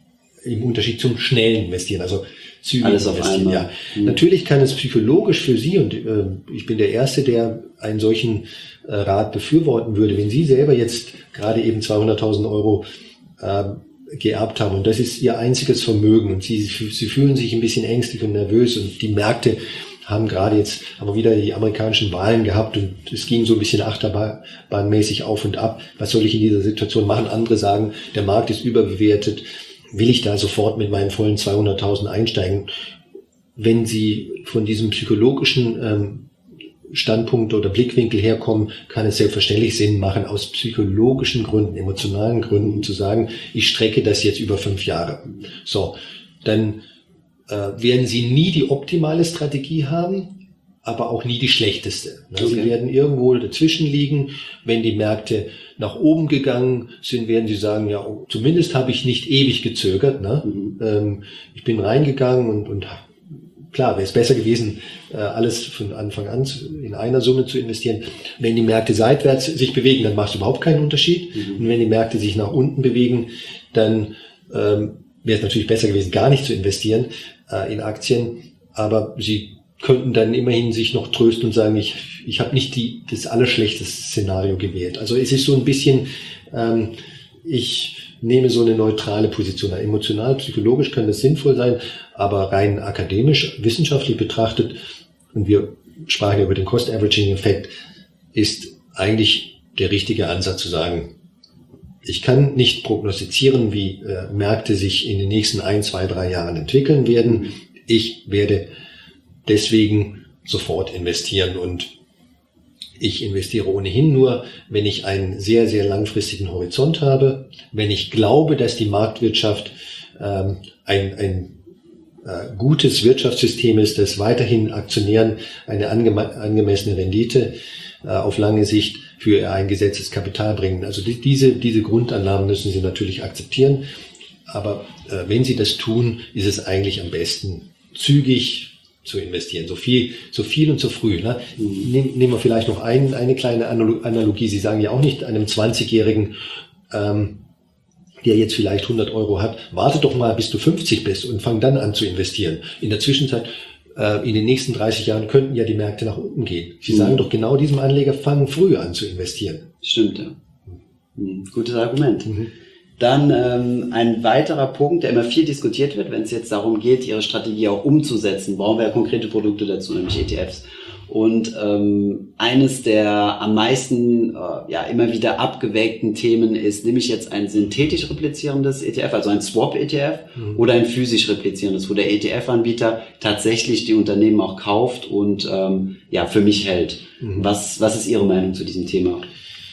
Im Unterschied zum schnellen Investieren, also zügig Alles auf investieren. einmal. Ja. Mhm. Natürlich kann es psychologisch für Sie, und äh, ich bin der Erste, der einen solchen äh, Rat befürworten würde, wenn Sie selber jetzt gerade eben zweihunderttausend Euro äh, geerbt haben und das ist Ihr einziges Vermögen und Sie, Sie fühlen sich ein bisschen ängstlich und nervös und die Märkte haben gerade jetzt, haben wir wieder die amerikanischen Wahlen gehabt und es ging so ein bisschen achterbahnmäßig auf und ab. Was soll ich in dieser Situation machen? Andere sagen, der Markt ist überbewertet. Will ich da sofort mit meinen vollen zweihunderttausend einsteigen? Wenn Sie von diesem psychologischen ähm, Standpunkt oder Blickwinkel herkommen, kann es selbstverständlich Sinn machen, aus psychologischen Gründen, emotionalen Gründen zu sagen, ich strecke das jetzt über fünf Jahre. So, dann äh, werden Sie nie die optimale Strategie haben, aber auch nie die schlechteste. Okay. Sie werden irgendwo dazwischen liegen. Wenn die Märkte nach oben gegangen sind, werden Sie sagen, ja, zumindest habe ich nicht ewig gezögert. Ne? Mhm. Ähm, ich bin reingegangen und, und klar, wäre es besser gewesen, alles von Anfang an in einer Summe zu investieren. Wenn die Märkte seitwärts sich bewegen, dann macht es überhaupt keinen Unterschied. Mhm. Und wenn die Märkte sich nach unten bewegen, dann ähm, wäre es natürlich besser gewesen, gar nicht zu investieren äh, in Aktien. Aber Sie könnten dann immerhin sich noch trösten und sagen, ich, ich habe nicht die, das allerschlechteste Szenario gewählt. Also es ist so ein bisschen, ähm, ich nehme so eine neutrale Position. Emotional, psychologisch kann das sinnvoll sein, aber rein akademisch, wissenschaftlich betrachtet, und wir sprachen ja über den Cost-Averaging-Effekt, ist eigentlich der richtige Ansatz zu sagen, ich kann nicht prognostizieren, wie äh, Märkte sich in den nächsten ein, zwei, drei Jahren entwickeln werden. Ich werde deswegen sofort investieren und ich investiere ohnehin nur, wenn ich einen sehr, sehr langfristigen Horizont habe, wenn ich glaube, dass die Marktwirtschaft ähm, ein, ein äh, gutes Wirtschaftssystem ist, das weiterhin Aktionären eine angeme- angemessene Rendite äh, auf lange Sicht für eingesetztes Kapital bringen. Also die, diese, diese Grundannahmen müssen Sie natürlich akzeptieren. Aber äh, wenn Sie das tun, ist es eigentlich am besten zügig zu investieren, so viel, so viel und so früh. Ne? Nehmen, nehmen wir vielleicht noch ein, eine kleine Analogie. Sie sagen ja auch nicht einem zwanzigjährigen, ähm, der jetzt vielleicht hundert Euro hat, warte doch mal, bis du fünfzig bist und fang dann an zu investieren. In der Zwischenzeit, äh, in den nächsten dreißig Jahren könnten ja die Märkte nach unten gehen. Sie mhm. sagen doch genau diesem Anleger, fangen früh an zu investieren. Stimmt, ja. Mhm. Gutes Argument. Mhm. Dann ähm, ein weiterer Punkt, der immer viel diskutiert wird, wenn es jetzt darum geht, Ihre Strategie auch umzusetzen, brauchen wir ja konkrete Produkte dazu, nämlich E T Fs. Und ähm, eines der am meisten äh, ja immer wieder abgewägten Themen ist, nehme ich jetzt ein synthetisch replizierendes E T F, also ein Swap-E T F, mhm. oder ein physisch replizierendes, wo der E T F-Anbieter tatsächlich die Unternehmen auch kauft und ähm, ja für mich hält. Mhm. Was, was ist Ihre Meinung zu diesem Thema?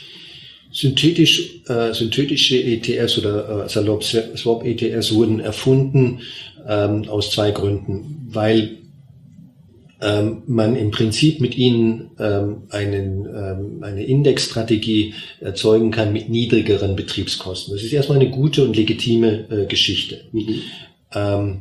Synthetisch, äh, synthetische E T Fs oder äh, salopp Swap-E T Fs wurden erfunden ähm, aus zwei Gründen, weil ähm, man im Prinzip mit ihnen ähm, einen, ähm, eine Indexstrategie erzeugen kann mit niedrigeren Betriebskosten. Das ist erstmal eine gute und legitime äh, Geschichte. Mhm. Ähm,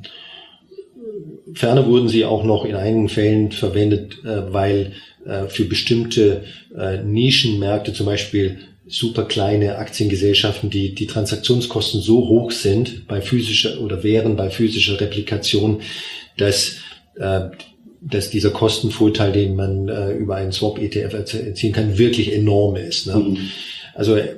ferner wurden sie auch noch in einigen Fällen verwendet, äh, weil äh, für bestimmte äh, Nischenmärkte, zum Beispiel super kleine Aktiengesellschaften, die die Transaktionskosten so hoch sind bei physischer oder wären bei physischer Replikation, dass äh, dass dieser Kostenvorteil, den man äh, über einen Swap-E T F erzielen kann, wirklich enorm ist. Ne? Mhm. Also äh,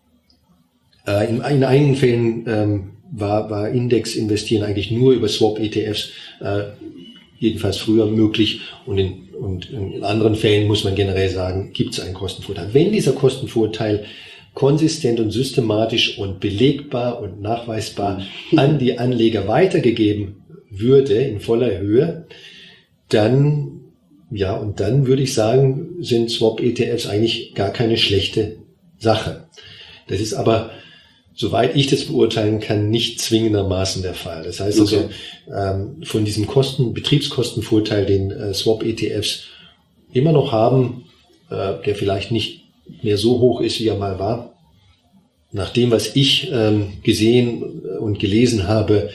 in, in einigen Fällen ähm, war, war Index-Investieren eigentlich nur über Swap-E T Fs, äh, jedenfalls früher möglich. Und in, und in anderen Fällen muss man generell sagen, gibt es einen Kostenvorteil. Wenn dieser Kostenvorteil konsistent und systematisch und belegbar und nachweisbar an die Anleger weitergegeben würde in voller Höhe, dann, ja, und dann würde ich sagen, sind Swap-E T Fs eigentlich gar keine schlechte Sache. Das ist aber, soweit ich das beurteilen kann, nicht zwingendermaßen der Fall. Das heißt okay. also, ähm, von diesem Kosten, Betriebskostenvorteil, den äh, Swap-E T Fs immer noch haben, äh, der vielleicht nicht mehr so hoch ist, wie er mal war, nach dem, was ich ähm, gesehen und gelesen habe,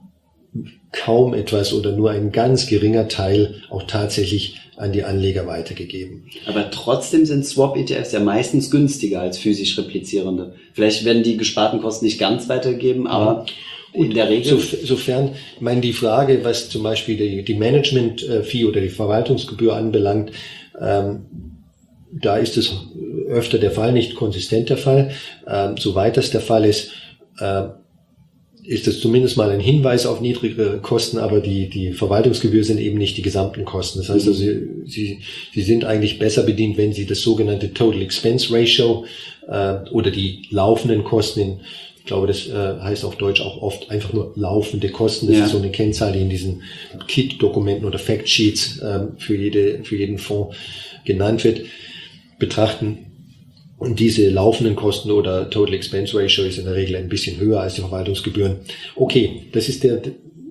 kaum etwas oder nur ein ganz geringer Teil auch tatsächlich an die Anleger weitergegeben. Aber trotzdem sind Swap-E T Fs ja meistens günstiger als physisch replizierende. Vielleicht werden die gesparten Kosten nicht ganz weitergegeben, aber und in der Regel... So, sofern, ich meine, die Frage, was zum Beispiel die, die Management-Fee oder die Verwaltungsgebühr anbelangt, ähm, da ist es öfter der Fall, nicht konsistent der Fall. Ähm, soweit das der Fall ist, äh, ist es zumindest mal ein Hinweis auf niedrigere Kosten, aber die, die Verwaltungsgebühr sind eben nicht die gesamten Kosten. Das heißt also, Sie, Sie, Sie sind eigentlich besser bedient, wenn Sie das sogenannte Total Expense Ratio äh, oder die laufenden Kosten, in, ich glaube, das äh, heißt auf Deutsch auch oft einfach nur laufende Kosten. Das ja. ist so eine Kennzahl, die in diesen K I T-Dokumenten oder Factsheets äh, für jede, für jeden Fonds genannt wird, betrachten. Und diese laufenden Kosten oder Total Expense Ratio ist in der Regel ein bisschen höher als die Verwaltungsgebühren. Okay, das ist der,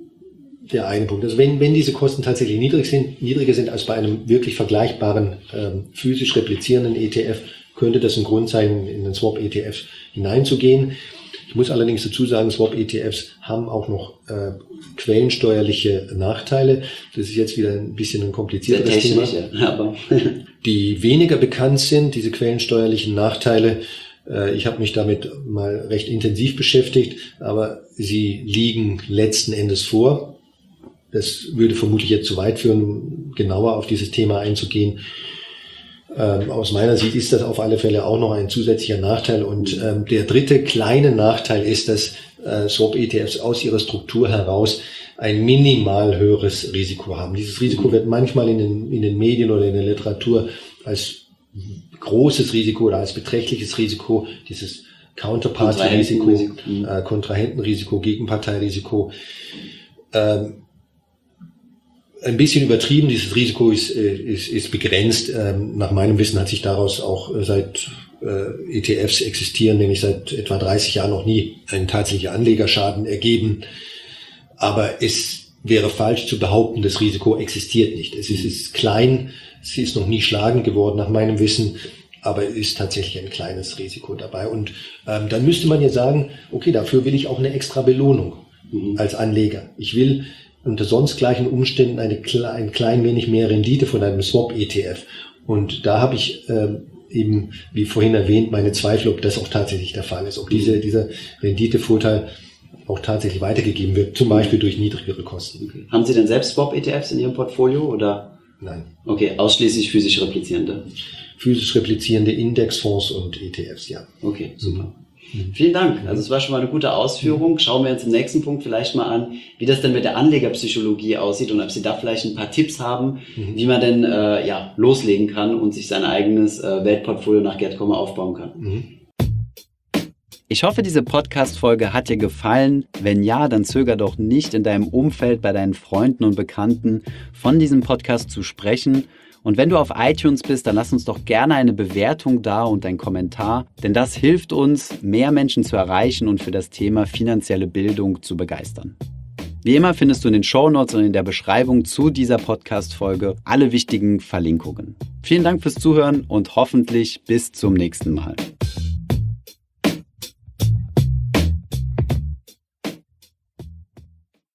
der eine Punkt. Also wenn, wenn diese Kosten tatsächlich niedrig sind, niedriger sind als bei einem wirklich vergleichbaren ähm, physisch replizierenden E T F, könnte das ein Grund sein, in den Swap-E T F hineinzugehen. Ich muss allerdings dazu sagen, Swap-E T Fs haben auch noch äh, quellensteuerliche Nachteile. Das ist jetzt wieder ein bisschen ein komplizierteres Thema. Aber die weniger bekannt sind, diese quellensteuerlichen Nachteile. Äh, ich habe mich damit mal recht intensiv beschäftigt, aber sie liegen letzten Endes vor. Das würde vermutlich jetzt zu weit führen, genauer auf dieses Thema einzugehen. Ähm, aus meiner Sicht ist das auf alle Fälle auch noch ein zusätzlicher Nachteil. Und ähm, der dritte kleine Nachteil ist, dass äh, Swap-E T Fs aus ihrer Struktur heraus ein minimal höheres Risiko haben. Dieses Risiko wird manchmal in den, in den Medien oder in der Literatur als großes Risiko oder als beträchtliches Risiko, dieses Counterparty-Risiko, Kontrahentenrisiko, äh, Kontrahentenrisiko, Gegenparteirisiko, ähm, ein bisschen übertrieben. Dieses Risiko ist, ist, ist begrenzt. Ähm, nach meinem Wissen hat sich daraus auch seit äh, E T Fs existieren, nämlich seit etwa dreißig Jahren noch nie ein tatsächlicher Anlegerschaden ergeben. Aber es wäre falsch zu behaupten, das Risiko existiert nicht. Es ist, ist klein, es ist noch nie schlagend geworden nach meinem Wissen, aber es ist tatsächlich ein kleines Risiko dabei. Und ähm, dann müsste man ja sagen, okay, dafür will ich auch eine extra Belohnung mhm. als Anleger. Ich will unter sonst gleichen Umständen eine, ein klein wenig mehr Rendite von einem Swap-E T F. Und da habe ich ähm, eben, wie vorhin erwähnt, meine Zweifel, ob das auch tatsächlich der Fall ist, ob diese, dieser Renditevorteil auch tatsächlich weitergegeben wird, zum Beispiel durch niedrigere Kosten. Okay. Haben Sie denn selbst Swap-E T Fs in Ihrem Portfolio oder? Nein. Okay, ausschließlich physisch replizierende. Physisch replizierende Indexfonds und E T Fs, ja. Okay, super. Mhm. Vielen Dank. Also es war schon mal eine gute Ausführung. Schauen wir uns im nächsten Punkt vielleicht mal an, wie das denn mit der Anlegerpsychologie aussieht und ob Sie da vielleicht ein paar Tipps haben, mhm. wie man denn äh, ja loslegen kann und sich sein eigenes äh, Weltportfolio nach Gerd Kommer aufbauen kann. Mhm. Ich hoffe, diese Podcast-Folge hat dir gefallen. Wenn ja, dann zöger doch nicht, in deinem Umfeld, bei deinen Freunden und Bekannten von diesem Podcast zu sprechen. Und wenn du auf iTunes bist, dann lass uns doch gerne eine Bewertung da und einen Kommentar, denn das hilft uns, mehr Menschen zu erreichen und für das Thema finanzielle Bildung zu begeistern. Wie immer findest du in den Shownotes und in der Beschreibung zu dieser Podcast-Folge alle wichtigen Verlinkungen. Vielen Dank fürs Zuhören und hoffentlich bis zum nächsten Mal.